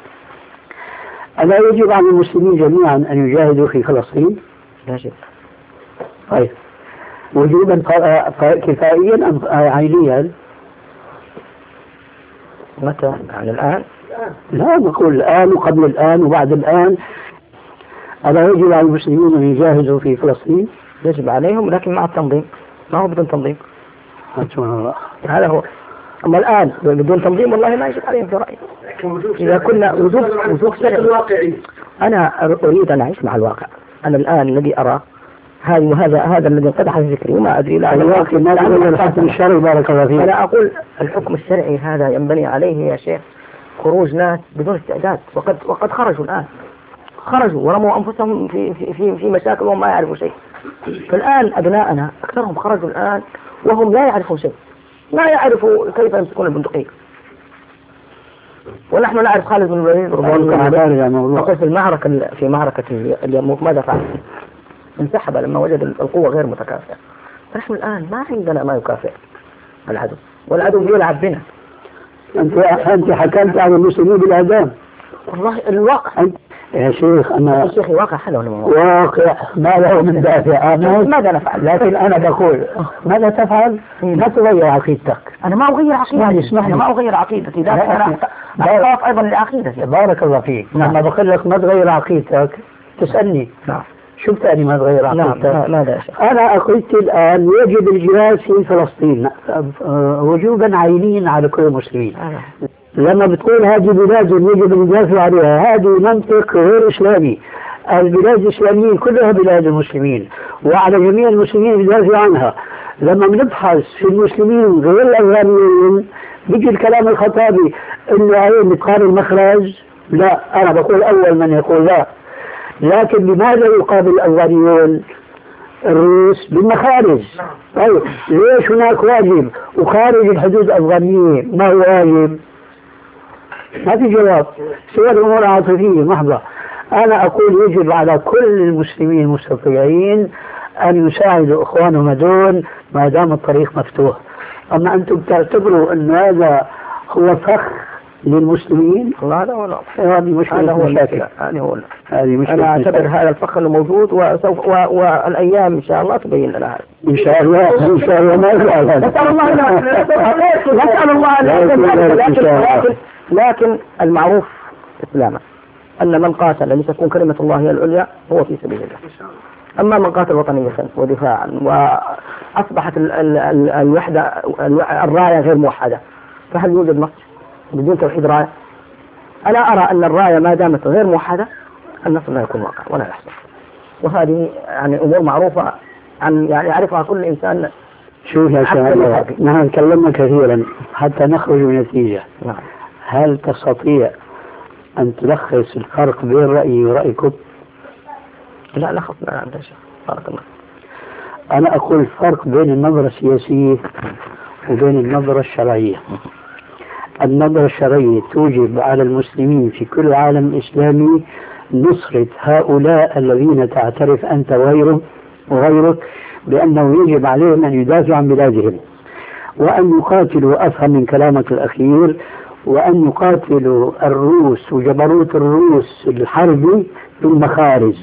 ألا يجب على المسلمين جميعا أن يجاهدوا في فلسطين؟ لا شيء. طيب وجوبا كفائيا أم عينيا؟ متى؟ يعني الآن؟ لا نقول الآن وقبل الآن وبعد الآن. ألا يجب على المسلمين أن يجاهدوا في فلسطين؟ يجب عليهم لكن مع التنظيم، ما هو بدون تنظيم. الله. هذا هو. أما الآن بدون تنظيم والله ما يجب عليهم في رأيي. إذا كنا وجود وجود شرعي. أنا أريد أن أعيش مع الواقع. أنا الآن الذي أرى هذا وهذا هذا الذي انقدح في فكري وما أدري لا الواقع ما تقول الحكم الشرعي بارك الله فيك. أنا أقول الحكم الشرعي هذا ينبني عليه يا شيخ خروج ناس بدون استعداد، وقد وقد خرجوا الآن، خرجوا ورموا أنفسهم في في في, في مشاكل وهم ما يعرفوا شيء. فالآن أبناءنا أكثرهم خرجوا الآن وهم لا يعرفوا شيء، لا يعرفوا كيف يمسكون البندقية. ونحن نعرف خالد بن الوليد رضي الله عنه أقول في المعركة في معركة اليرموك ماذا فعل؟ انسحب لما وجد القوة غير متكافئة. فنحن الآن ما عندنا ما يكافئ العدو، والعدو بيلعب بنا. أنت أنت حكمت على المسلمين بالإعدام. والله الواقع يا شيخ أنا يا شيخي واقع حلو واقع ما له من دافع. أنا ماذا نفعل؟ لكن أنا بقول ماذا تفعل؟ ما تغير عقيدتك. أنا ما أغير عقيدتي. اسمح لي أنا ما أغير عقيدتي، لكن أنا أخاف أيضا لعقيدتي. بارك الله فيك. نعم. لما بقول لك ما تغير عقيدتك تسألني نعم شو بتعني ما تغير عقيدتك؟ نعم ماذا يا شيخ؟ أنا عقيدتي الآن يجب الجهاد في فلسطين وجوبا عينيا على كل المسلمين. آه. لما بتقول هذه بلاد يجب أن ندافع عليها، هذه منطق غير إسلامي. البلاد الإسلامية كلها بلاد المسلمين وعلى جميع المسلمين يدافعوا عنها. لما بنبحث في المسلمين غير الأفغانيين بيجي الكلام الخطابي إنه عليه مقابل مخرج. لا، أنا بقول أول من يقول لا. لكن لماذا يقابل الأفغانيون الروس بالمخارج؟ طيب ليش هناك واجب وخارج الحدود الأفغانية ما هو واجب؟ ما في جواب، سوى الأمور عاطفية محضة. أنا أقول يجب على كل المسلمين المستطيعين أن يساعدوا إخوانهم هذول ما دام الطريق مفتوح. أما أنتم تعتبروا أن هذا هو فخ للمسلمين؟ لا لا ولا هذه مشكلة. هذا هو مشاكل. هذه هو هذه مشكلة. أنا أعتبر هذا الفخ إنه موجود وسوف و... والأيام إن شاء الله تبين لنا هذا. إن شاء الله إن شاء الله ما يفعل هذا. نسأل الله نسأل الله لكن لكن المعروف إسلاما أن من قاتل لتكون كلمة الله هي العليا هو في سبيل الله. أما من قاتل وطنية ودفاعا وأصبحت ال ال ال الوحدة الراية غير موحدة، فهل يوجد نصر بدون توحيد راية؟ أنا أرى أن الراية ما دامت غير موحدة النصر لا يكون واقع ولا يحصل. وهذه يعني أمور معروفة عن يعني يعرفها كل إنسان. شوف يا شباب، نحن تكلمنا كثيرا حتى نخرج من نتيجة. نعم. هل تستطيع أن تلخص الفرق بين رأيي ورأيكم؟ لا لخص لا عندنا شيء. بارك الله. أنا أقول الفرق بين النظرة السياسية وبين النظرة الشرعية. النظرة الشرعية توجب على المسلمين في كل العالم الإسلامي نصرة هؤلاء الذين تعترف أنت وغيرك وغيرك بأنه يجب عليهم أن يدافعوا عن بلادهم وأن يقاتلوا، أفهم من كلامك الأخير، وأن يقاتلوا الروس وجبروت الروس الحربي بالمخارج.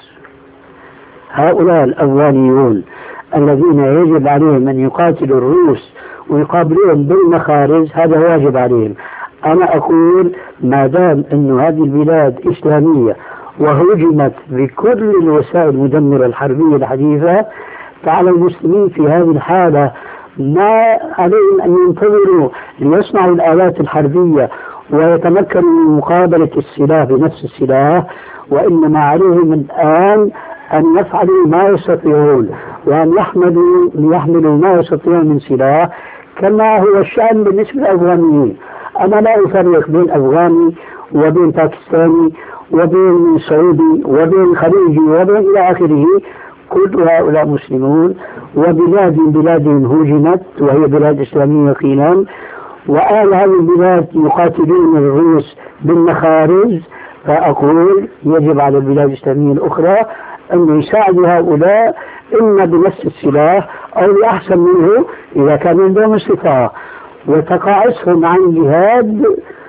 هؤلاء الأفغانيون الذين يجب عليهم أن يقاتلوا الروس ويقابلون بالمخارج هذا واجب عليهم. أنا أقول ما دام أن هذه البلاد إسلامية وهجمت بكل الوسائل المدمرة الحربية الحديثة، فعلى المسلمين في هذه الحالة ما عليهم أن ينتظروا ليصنعوا الآلات الحربية ويتمكنوا من مقابلة السلاح بنفس السلاح، وإنما عليهم الآن أن يفعلوا ما يستطيعون وأن يحملوا ليحملوا ما يستطيعون من سلاح كما هو الشأن بالنسبة للأفغانيين. أنا لا أفرق بين أفغاني وبين باكستاني وبين سعودي وبين خليجي وبين إلى آخره. كل هؤلاء مسلمون وبلاد بلادهم هجمت وهي بلاد إسلامية يقينا، وآل هذه البلاد يقاتلون الروس بالمخارج. فأقول يجب على البلاد الإسلامية الأخرى أن يساعدوا هؤلاء إما بنفس السلاح أو بأحسن منه إذا كان عندهم استطاعة، وتقاعسهم عن الجهاد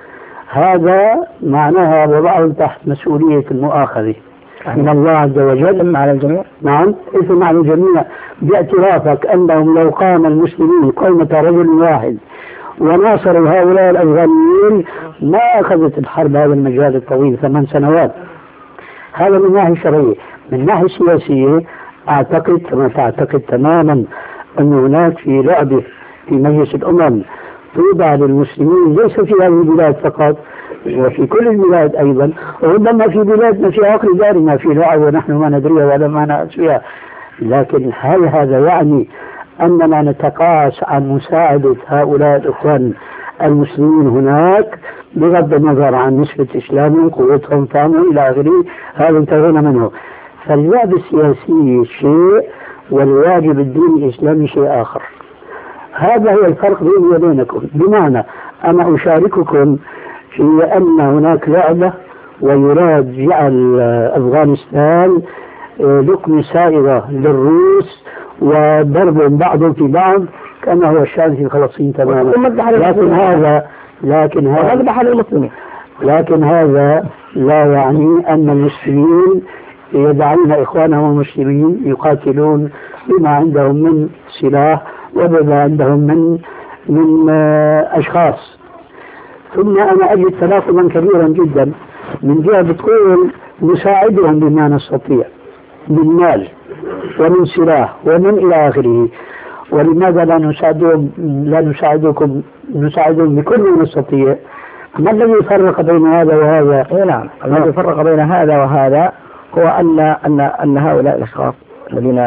هذا معناها وضعهم تحت مسؤولية المؤاخذة من الله عز وجل. إثم على الجميع. نعم، إثم على الجميع باعترافك أنهم لو قام المسلمين قومة رجل واحد وناصروا هؤلاء الأفغانيين ما أخذت الحرب هذا المجال الطويل ثمان سنوات. هذا من ناحية شرعية. من ناحية سياسية أعتقد كما تعتقد تماما أن هناك في لعبة في مجلس الأمم توضع للمسلمين ليس في هذه البلاد فقط وفي كل البلاد أيضا، وربما في بلادنا في عقل دارنا في لعب ونحن ما ندريها ولا ما نعرف فيها. لكن هل هذا يعني أننا نتقاعس عن مساعدة هؤلاء الإخوان المسلمين هناك بغض النظر عن نسبة إسلامهم قوتهم فهمهم إلى آخره؟ هذا انتهينا منه. فاللعب السياسي شيء والواجب الديني الإسلامي شيء آخر. هذا هو الفرق بيني وبينكم. بمعنى أنا أشارككم في أن هناك لعبة ويراد جعل أفغانستان لقمة سائرة للروس وضرب بعضهم في بعض كما هو الشأن في فلسطين تماما. لكن هذا لكن هذا وذبح للمسلمين. لكن هذا لا يعني أن المسلمين يدعون إخوانهم المسلمين يقاتلون بما عندهم من سلاح وبما عندهم من من أشخاص. ثم أنا أجد تناقضا كبيرا جدا من جهة بتقول نساعدهم بما نستطيع من مال ومن سلاح ومن إلى آخره، ولماذا لا نساعدهم لا نساعدكم نساعدهم بكل ما نستطيع؟ ما الذي يفرق بين هذا وهذا؟ إيه نعم، الذي يفرق بين هذا وهذا هو أن أن أن هؤلاء الأشخاص الذين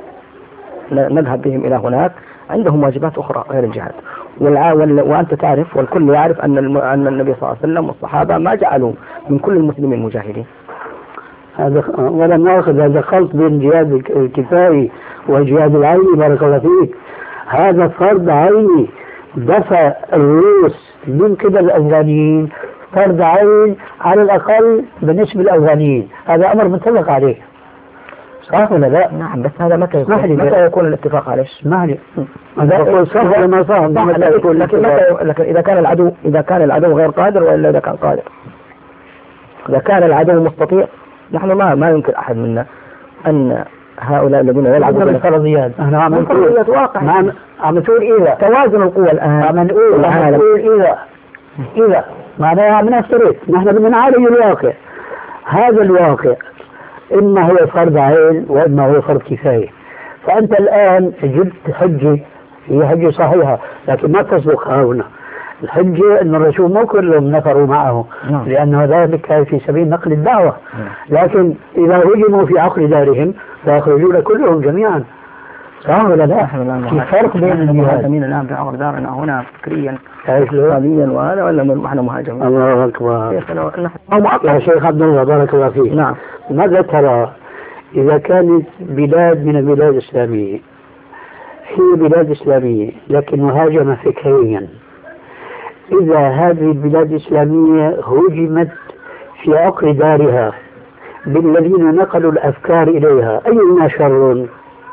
نذهب بهم إلى هناك عندهم واجبات أخرى غير الجهاد، وأنت تعرف والكل يعرف أن أن النبي صلى الله عليه وسلم والصحابة ما جعلوا من كل المسلمين مجاهدين. هذا ولا ناخذ هذا خلط بين الجهاد الكفائي والجهاد العيني. بارك الله فيك، هذا فرض عيني دفع الروس من قبل الأفغانيين، فرض عين على الأقل بالنسبة للأفغانيين، هذا أمر متفق عليه، صح ولا لا؟ نعم، بس هذا متى يكون متى يكون الاتفاق عليه؟ اسمح لي، هذا يقول صح ولا ما صح؟ لكن لكن لكن إذا كان العدو إذا كان العدو غير قادر ولا إذا كان قادر؟ إذا كان العدو مستطيع، نحن ما ما يمكن أحد منا أن هؤلاء الذين يلعبون بالفرضيات، احنا عم نقول واقع، عم نقول إذا توازن القوى الآن، عم نقول عم نقول إذا إذا معناها عم نفترض، نحن بدنا نعالج الواقع. هذا الواقع إما هو فرض عين وإما هو فرض كفاية. فأنت الآن جبت حجة، هي حجة صحيحة لكن ما تصدق هنا. الحجة أن الرسول مو كلهم نفروا معه لأنه ذلك في سبيل نقل الدعوة، لكن إذا هجموا في عقر دارهم فيخرجون كلهم جميعا، صح ولا لا؟ في فرق بين المهاجمين الآن في عقر دارنا هنا فكريا اقتصاديا وهذا ولا نحن مهاجمين؟ الله أكبر يا شيخ عبد الله بارك الله فيك. نعم، ماذا ترى إذا كانت بلاد من البلاد الإسلامية هي بلاد إسلامية لكن مهاجمة فكريا، إذا هذه البلاد الإسلامية هجمت في عقر دارها بالذين نقلوا الأفكار إليها، أينا شر؟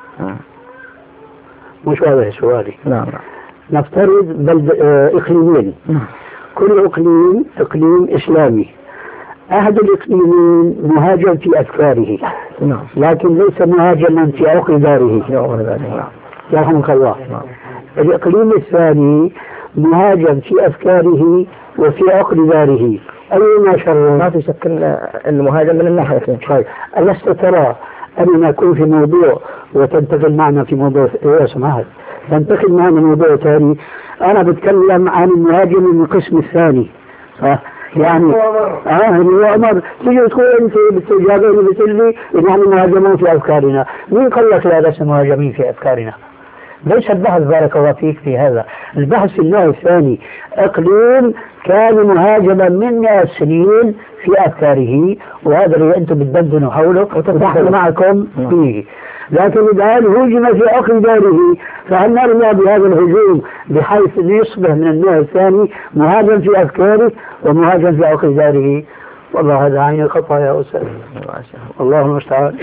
مش هذا سؤالي. نعم. نفترض بلد إقليمين، كل إقليم إقليم إسلامي، أحد الإقليمين مهاجم في أفكاره لكن ليس مهاجما في عقر داره، يرحمك الله. الإقليم الثاني مهاجم في أفكاره وفي عقر داره، أينا شر؟ ما في شك المهاجم من الناحيتين. طيب ألست ترى أننا نكون في موضوع وتنتقل معنا في موضوع يا سماحة تنتقل معنا موضوع ثاني؟ أنا بتكلم عن المهاجم من القسم الثاني، ها يعني اه اللي هو أمر تيجي تقول أنت بتجابني بتقول لي إن نحن مهاجمون في أفكارنا. مين قال لك لا لسنا مهاجمين في أفكارنا؟ ليس البحث بارك الله فيك في هذا، البحث في النوع الثاني. إقليم كان مهاجما من مئة سنين في أفكاره وهذا اللي أنتم بتبدنوا حوله وتفتحوا معكم فيه، لكن الآن هجم في عقر داره، فهل نرمى بهذا الهجوم بحيث يصبح من النوع الثاني مهاجم في أفكاره ومهاجم في عقر داره؟ والله هذا عين الخطأ يا أستاذ، الله المستعان.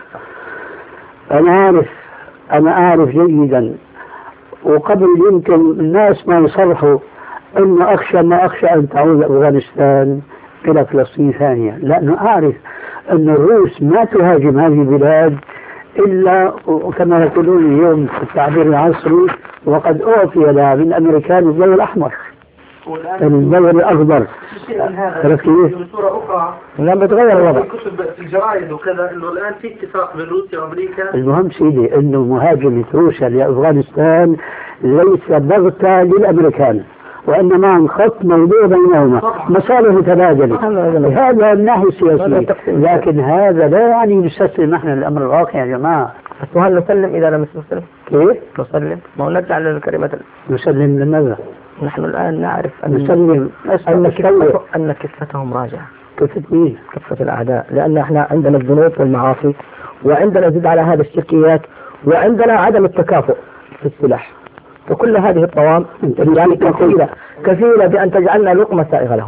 أنا عارف أنا أعرف جيدا، وقبل يمكن الناس ما يصرحوا أنه أخشى ما أخشى أن تعود أفغانستان إلى فلسطين ثانية، لأنه أعرف أن الروس ما تهاجم هذه البلاد إلا كما يقولون اليوم في التعبير العصري وقد أعطي لها من أمريكان الضوء الأحمر الضوء الأخضر. عرفت كيف؟ بصورة أخرى لم بتغير الوضع في الجرائد وكذا إنه الآن في اتفاق بين روسيا وأمريكا. المهم سيدي إنه مهاجمة روسيا لأفغانستان ليس ضغطا للأمريكان وإنما خط موضوع بينهما مصالح متبادلة، هذا الناحية السياسية، لكن هذا لا يعني نستسلم نحن للأمر الواقع يا جماعة. بس وهل نسلم إذا لم نسلم؟ كيف؟ نسلم؟ ما نرجع للكلمة نسلم لماذا؟ نحن الآن نعرف أن نسلم أن كفة أن كفتهم راجعة. كفة مين؟ كفة الأعداء، لأن احنا عندنا الذنوب والمعاصي وعندنا زد على هذا الشركيات وعندنا عدم التكافؤ في السلاح، فكل هذه الطوام يعني كفيلة كفيلة بأن تجعلنا لقمة سائغة لهم.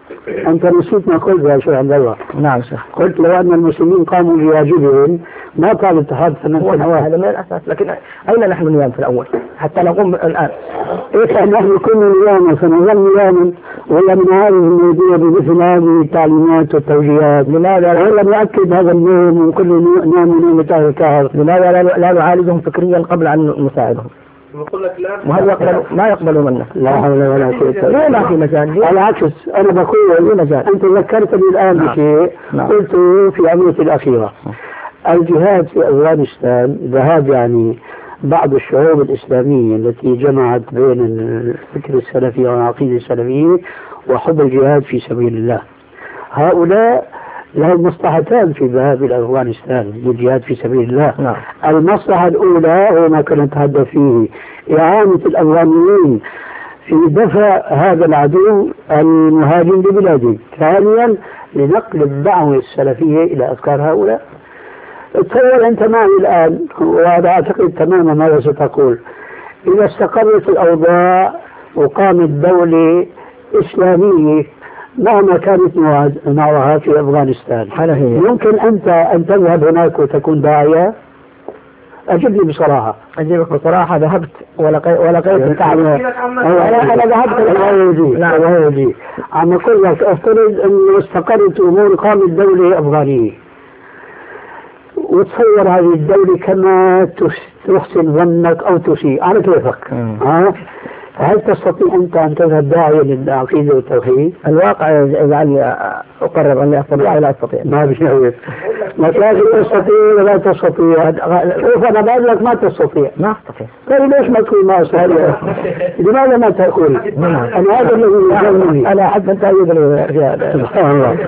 أنت نسيت ما قلت يا شيخ عبد الله. نعم شيخ. قلت لو أن المسلمين قاموا بواجبهم ما طال الاتحاد ثمان سنوات. هذا من الأساس، لكن أين نحن اليوم في الأول حتى نقوم الآن؟ إيه نحن كنا نياما فنظل نياما ولا من هذه الموضوع بمثل هذه التعليمات والتوجيهات؟ لماذا ولا نؤكد هذا النوم وكل نوم نوم تحت الكهف؟ لماذا لا نعالجهم فكريا قبل أن نساعدهم؟ وهل يقبل ما يقبل منا؟ لا حول ولا قوة إلا بالله. ما في مجال. على العكس أنا بقول مجال. أنت ذكرتني الآن بشيء قلته في عملية الأخيرة. الجهاد في أفغانستان ذهاب يعني بعض الشعوب الإسلامية التي جمعت بين الفكر السلفي والعقيدة السلفية وحب الجهاد في سبيل الله. هؤلاء لهم مصلحتان في الذهاب إلى أفغانستان للجهاد في سبيل الله. نعم. المصلحة الأولى هو ما كنا نتحدث فيه، إعانة الأفغانيين في دفع هذا العدو المهاجم ببلادهم. ثانيا لنقل الدعوة السلفية إلى أفكار هؤلاء. تصور أنت معي الآن وهذا أعتقد تماما ماذا ستقول. إذا استقرت الأوضاع وقامت دولة إسلامية مهما كانت نوعها في أفغانستان، يمكن أنت أن تذهب هناك وتكون داعية؟ أجبني بصراحة. أجيبك بصراحة. ذهبت ولقيت ولقيت التعب. أنا أنا ذهبت. الله يجزيك. الله يجزيك. عم أقول لك افترض أن استقرت أمور قامت دولة أفغانية وتصور هذه الدولة كما تحسن ظنك أو تسيء على كيفك. ها؟ هل تستطيع أنت أن تذهب داعية للعقيدة والتوحيد؟ الواقع يجعلني أقرر أني أستطيع ولا أستطيع. ما بشوف. ما لازم تستطيع ولا تستطيع. شوف أنا بقول لك ما تستطيع. ما أستطيع. طيب ليش ما تقول ما أستطيع؟ لماذا ما تقول؟ أنا هذا الذي يجنني. أنا أحب أن تأيدني في هذا. سبحان الله.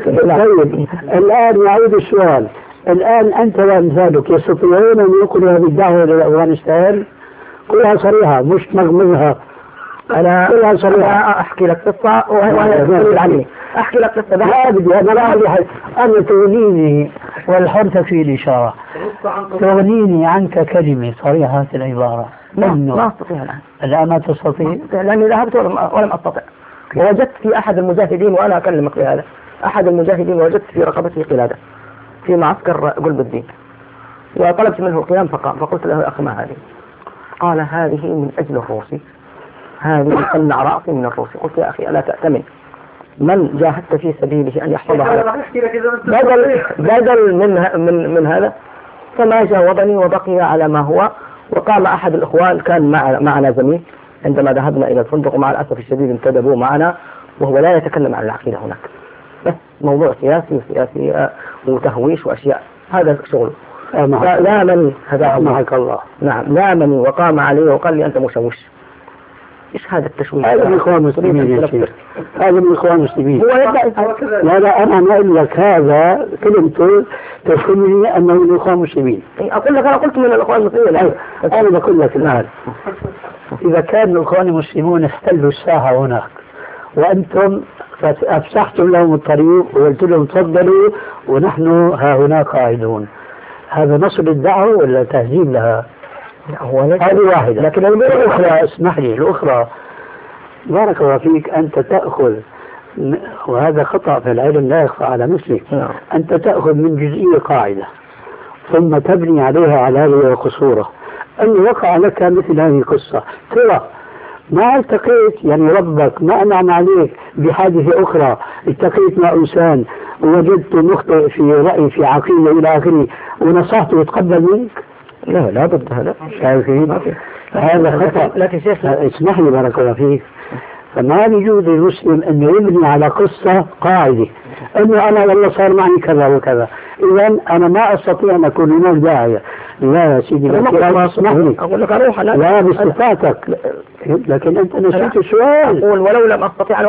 طيب الآن يعود السؤال. الآن أنت وأمثالك يستطيعون أن ينقلوا هذه الدعوة إلى أفغانستان؟ كلها صريحة مش مغمضها. أنا كلها صريحة. أحكي لك قصة وهي تقول عني. أحكي لك قصة. لا بدي أنا لا بدي أنا تغنيني والحر تكفي الإشارة. تغنيني عنك كلمة صريحة العبارة. ما أستطيع الآن. الآن ما تستطيع؟ لأني ذهبت ولم أستطع. ووجدت في أحد المجاهدين وأنا أكلمك في هذا. أحد المجاهدين وجدت في رقبته قلادة في معسكر قلب الدين، وطلبت منه القيام فقام. فقلت له يا أخي ما هذه؟ قال هذه من أجل الروسي، هذه تمنع رأسي من الروسي. قلت يا أخي ألا تأتمن من جاهدت في سبيله أن يحفظها بدل, بدل من, من, من هذا. فما جاوبني وبقي على ما هو. وقام أحد الإخوان كان مع معنا زميل عندما ذهبنا إلى الفندق، ومع الأسف الشديد انتدبوا معنا وهو لا يتكلم عن العقيدة هناك، بس موضوع سياسي وسياسي وتهويش وأشياء. هذا شغله. لا من هذا معك الله. نعم لامني وقام علي وقال لي أنت مشوش. إيش هذا التشويش؟ هذا من إخوان المسلمين يا شيخ. هذا من إخوان المسلمين. هو يدعي. لا لا أنا ما أقول لك هذا كلمته تفهمني أنه من إخوان المسلمين. أقول لك أنا قلت من الإخوان المسلمين. أنا بقول لك الآن إذا كان الإخوان المسلمون احتلوا الساحة هناك وأنتم فأفسحتم لهم الطريق وقلت لهم تفضلوا ونحن ها هنا قاعدون، هذا نصر الدعوة ولا تهزيم لها؟ هذه واحدة. لكن الأخرى اسمح لي الأخرى بارك الله فيك أنت تأخذ، وهذا خطأ في العلم لا يخفى على مثلك، أنت تأخذ من جزئية قاعدة ثم تبني عليها علالية وقصورة. أن وقع لك مثل هذه القصة ترى ما التقيت يعني ربك ما أنعم عليك بحادثة أخرى، التقيت مع إنسان ووجدت مخطئ في رأي في عقيدة إلى آخره ونصحته وتقبل منك؟ لا لا ضد هذا. شايفين هذا خطأ. لكن شيخ اسمح لي بارك الله فيك، فما يجوز للمسلم أنه يبني على قصة قاعدة أنه أنا والله صار معي كذا وكذا إذا أنا ما أستطيع أن أكون هناك داعية. لا يا سيدي لا اسمح لي أقول لك أروح لا, لا باستطاعتك، لكن أنت نسيت السؤال. أقول ولو لم أستطيع.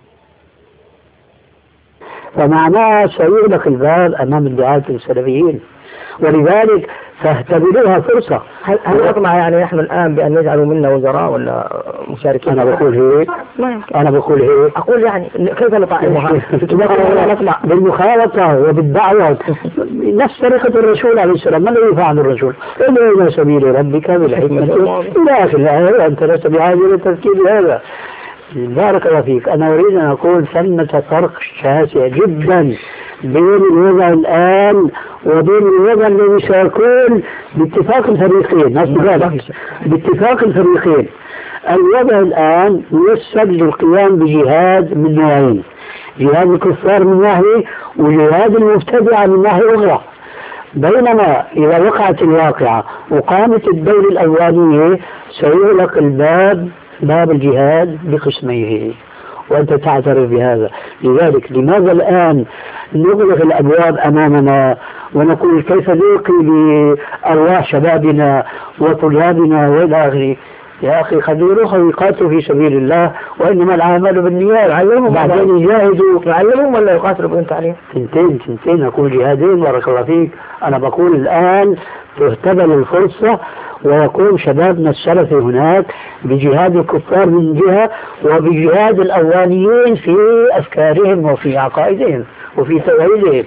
فمعناها سيغلق الباب أمام الدعاة السلفيين، ولذلك فاعتبروها فرصة. هل يطمع يعني نحن الآن بأن يجعلوا منا وزراء ولا مشاركين؟ أنا بقول هيك. أنا بقول هيك. أقول يعني كيف نطعمها؟ نطمع بالمخالطة وبالدعوة نفس طريقة الرسول عليه السلام. ما الذي فعل الرسول؟ ادعو إلى سبيل ربك بالحكمة إلى آخر الآية. أنت لست بحاجة للتذكير هذا. بارك الله فيك. أنا أريد أن أقول ثمة فرق شاسع جدا بين الوضع الآن وبين الوضع الذي سيكون باتفاق الفريقين. باتفاق الفريقين الوضع الآن يسر للقيام بجهاد من نوعين: جهاد الكفار من ناحية وجهاد المبتدعة من ناحية أخرى. بينما إذا وقعت الواقعة وقامت الدولة الأفغانية سيغلق الباب باب الجهاد بقسميه، وأنت تعترف بهذا. لذلك لماذا الآن نغلق الأبواب أمامنا ونقول كيف نلقي بأرواح شبابنا وطلابنا وإلى آخره؟ يا أخي خلوا يقاتلوا في سبيل الله، وإنما العمل بالنيات. علمهم بعدين يجاهدوا. يعلمهم ولا يقاتلوا بدون تعليم؟ تنتين تنتين أقول جهادين. بارك الله فيك. أنا بقول الآن تهتبل الفرصة ويكون شبابنا السلفي هناك بجهاد الكفار من جهة وبجهاد الأوليين في أفكارهم وفي عقائدهم وفي توحيدهم.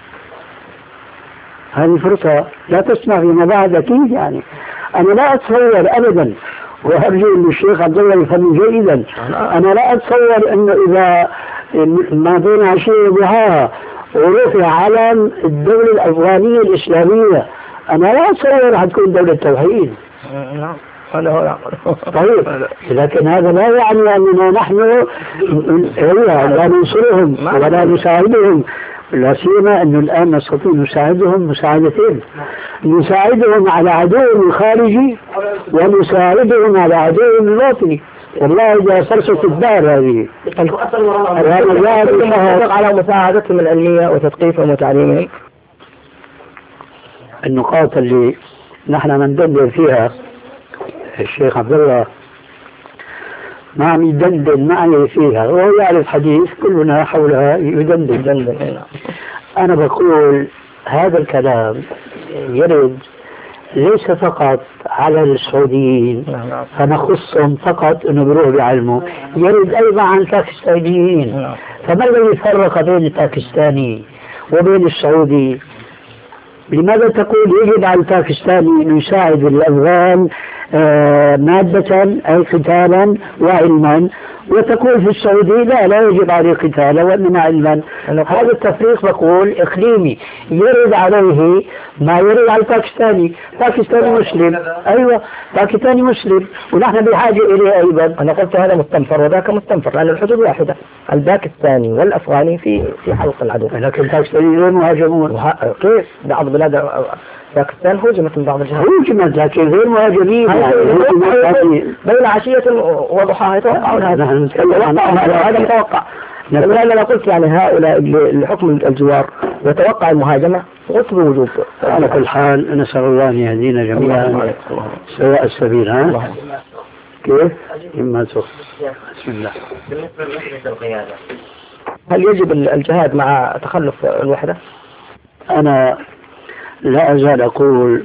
هذه فرصة لا تسمع فيما بعد أكيد. يعني أنا لا أتصور أبدا، وأرجو أن الشيخ عبد الله يفهم جيدا، أنا لا أتصور أنه إذا ما بين عشية وضحاها ورفع علم الدولة الأفغانية الإسلامية أنا لا أتصور حتكون دولة توحيد. نعم هذا هو. طيب لكن هذا لا يعني أننا نحن لا ننصرهم ولا نساعدهم، لا سيما أنه الآن نستطيع نساعدهم مساعدتين: نساعدهم على عدوهم الخارجي ونساعدهم على عدوهم الباطني. والله إذا صرصت الدار هذه على مساعدتهم العلمية وتثقيفهم وتعليمهم. النقاط اللي نحن ندندن فيها الشيخ عبد الله ما عم يدندن معي فيها، وهو يعرف حديث كلنا حولها يدندن. أنا بقول هذا الكلام يرد ليس فقط على السعوديين فنخصهم فقط أنه بيروحوا بعلمه، يرد أيضا عن الباكستانيين. فما الذي فرق بين الباكستاني وبين السعودي؟ لماذا تقول يجب على الباكستاني أن يساعد الأفغان آه مادة أي قتالا وعلما، وتقول في السعودي لا لا يجب عليه قتالا وإنما علما؟ هذا التفريق بقول إقليمي يرد عليه ما يرد على الباكستاني. باكستاني مسلم، أيوة باكستاني مسلم ونحن بحاجة إليه أيضا. أنا قلت هذا مستنفر وذاك مستنفر لأن الحدود واحدة، الباكستاني والأفغاني في في حلق العدو. لكن الباكستانيين غير مهاجمون. كيف؟ بعض بلاد باكستان هوجمت من بعض الجهات. هوجمت لكن غير مهاجمين. بين عشية وضحاها يتوقعون هذا. نحن نتكلم عن هذا متوقع. لأن أنا قلت يعني هؤلاء لحكم الجوار وتوقع المهاجمة قلت بوجوب. على كل حال نسأل الله أن يهدينا جميعا سواء السبيل. ها كيف؟ إما تخ بسم الله. بالنسبة لوحدة القيادة هل يجب الجهاد مع تخلف الوحدة؟ أنا لا أزال أقول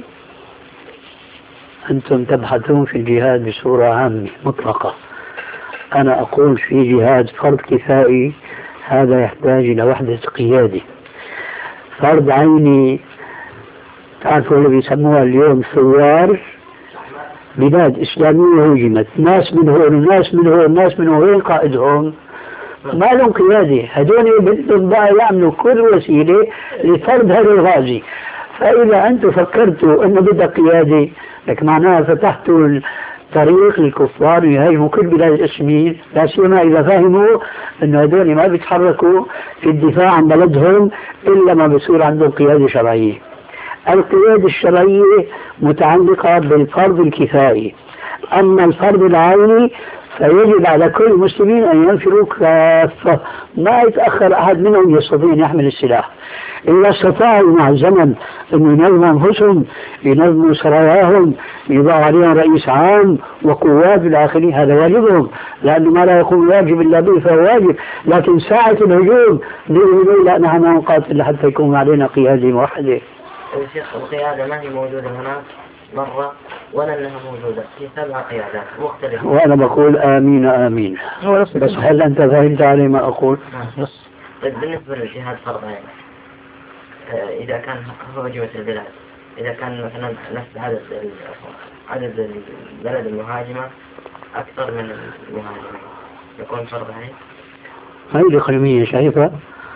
أنتم تبحثون في الجهاد بصورة عامة مطلقة. أنا أقول في جهاد فرض كفائي هذا يحتاج إلى وحدة قيادة. فرض عيني تعرفوا اللي بيسموها اليوم ثوار، بلاد إسلامية هجمت، ناس من هون وناس من هون وناس من هون، قائدهم ما لهم قيادة. هدول بدهم بقى يعملوا كل وسيلة لفرض هذا الغازي. فإذا أنتم فكرتوا أنه بدك قيادة لك معناها فتحتوا طريق للكفار يهاجموا كل بلاد الإسلاميين، لا سيما إذا فهموا أنه هدول ما بيتحركوا في الدفاع عن بلدهم إلا ما بيصير عندهم قيادة شرعية. القيادة الشرعية متعلقة بالفرض الكفائي، أما الفرض العيني فيجب على كل المسلمين أن ينفروا كافة، ما يتأخر أحد منهم يستطيع أن يحمل السلاح. إذا استطاعوا مع الزمن أن ينظموا أنفسهم، ينظموا سراياهم، يضعوا عليهم رئيس عام وقوات بالآخرين، هذا واجبهم، لأنه ما لا يكون واجب إلا به فهو واجب. لكن ساعة الهجوم نقول لا نحن نقاتل حتى يكون علينا قيادة موحدة. الشيخ القيادة ما هي موجودة هناك مرة ولا أنها موجودة في سبع قيادات مختلفة. وأنا بقول آمين آمين. بس هل أنت فهمت علي ما أقول؟ نص. طيب بالنسبة للجهاد فرض عين، إذا كان هجمة البلاد، إذا كان مثلا نفس عدد عدد البلد المهاجمة أكثر من المهاجمين، يكون فرض عين؟ هاي الإقليمية شايفها؟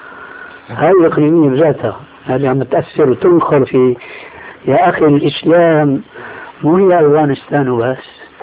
هاي الإقليمية بذاتها هذه عم تأثر وتنخر في، يا أخي الإسلام مو هي أفغانستان وبس،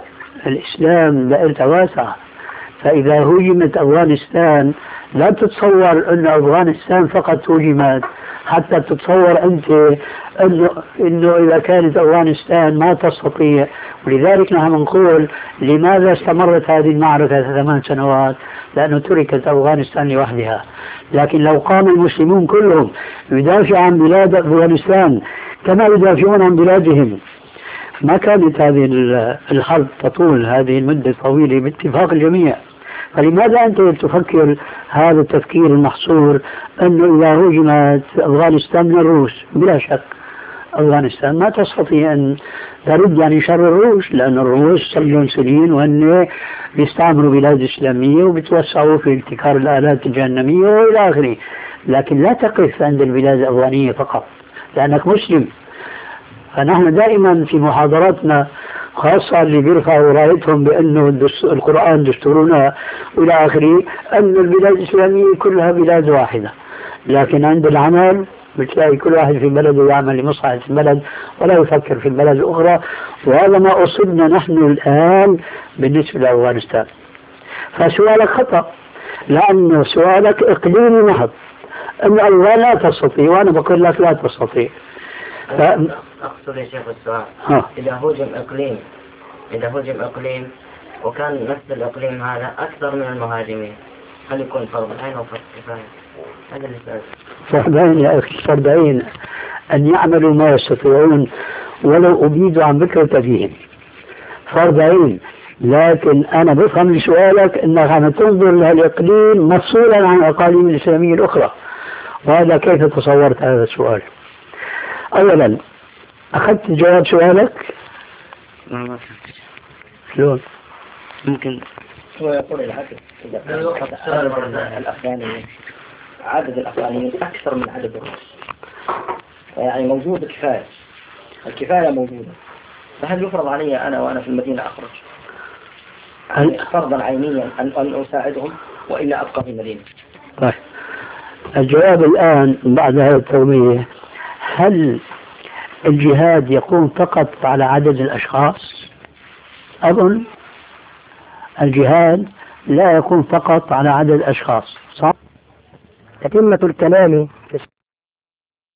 الإسلام دائرته واسعة. فإذا هجمت أفغانستان لا تتصور أن أفغانستان فقط هجمت، حتى تتصور أنت أنه, إنه إذا كانت أفغانستان ما تستطيع. ولذلك نحن نقول لماذا استمرت هذه المعركة ثمان سنوات؟ لأنه تركت أفغانستان لوحدها. لكن لو قام المسلمون كلهم يدافعوا عن بلاد أفغانستان كما يدافعون عن بلادهم ما كانت هذه الحرب تطول هذه المدة الطويلة باتفاق الجميع. فلماذا أنت تفكر هذا التفكير المحصور أنه إذا هجمت أفغانستان من الروس؟ بلا شك أفغانستان ما تستطيع أن ترد يعني شر الروس، لأن الروس صلوا سنين وأن بيستعمروا بلاد إسلامية وبيتوسعوا في ابتكار الآلات الجهنمية وإلى آخره. لكن لا تقف عند البلاد الأفغانية فقط لأنك مسلم. فنحن دائما في محاضراتنا خاصة اللي بيرفعوا رايتهم بأنه القرآن دستورنا وإلى آخره أن البلاد الإسلامية كلها بلاد واحدة، لكن عند العمل بتلاقي كل واحد في بلده يعمل لمصلحة البلد ولا يفكر في البلد الأخرى. وهذا ما أصبنا نحن الآن بالنسبة لأفغانستان. فسؤالك خطأ، لأن سؤالك إقليمي محض، أن أفغان لا تستطيع وأنا بقول لك لا تستطيع. ف... أقصد يا شيخ السؤال ها. إذا هجم إقليم إذا هجم إقليم وكان نفس الإقليم هذا أكثر من المهاجمين، هل يكون فرض عين أو فرض كفاية؟ هذا السؤال. فرض عين يا أخي، فرض عين أن يعملوا ما يستطيعون ولو أبيدوا عن فكرة أبيهم، فرض عين. لكن أنا بفهم لسؤالك أنك عم تنظر للإقليم مفصولا عن الأقاليم الإسلامية الأخرى، وهذا كيف تصورت هذا السؤال؟ أولا أخذت جواب سؤالك؟ ما شلون؟ ممكن هو يقول العدد الأفغانيين، عدد الأفغانيين أكثر من عدد الروس، يعني موجود كفاية، الكفاية موجودة. فهل يفرض علي أنا وأنا في المدينة أخرج يعني فرضا عينيا أن أن أساعدهم وإلا أبقى في المدينة؟ طيب الجواب الآن بعد هذا التوضيح، هل الجهاد يقوم فقط على عدد الأشخاص؟ أظن الجهاد لا يكون فقط على عدد الأشخاص، صح؟ تتمة الكلام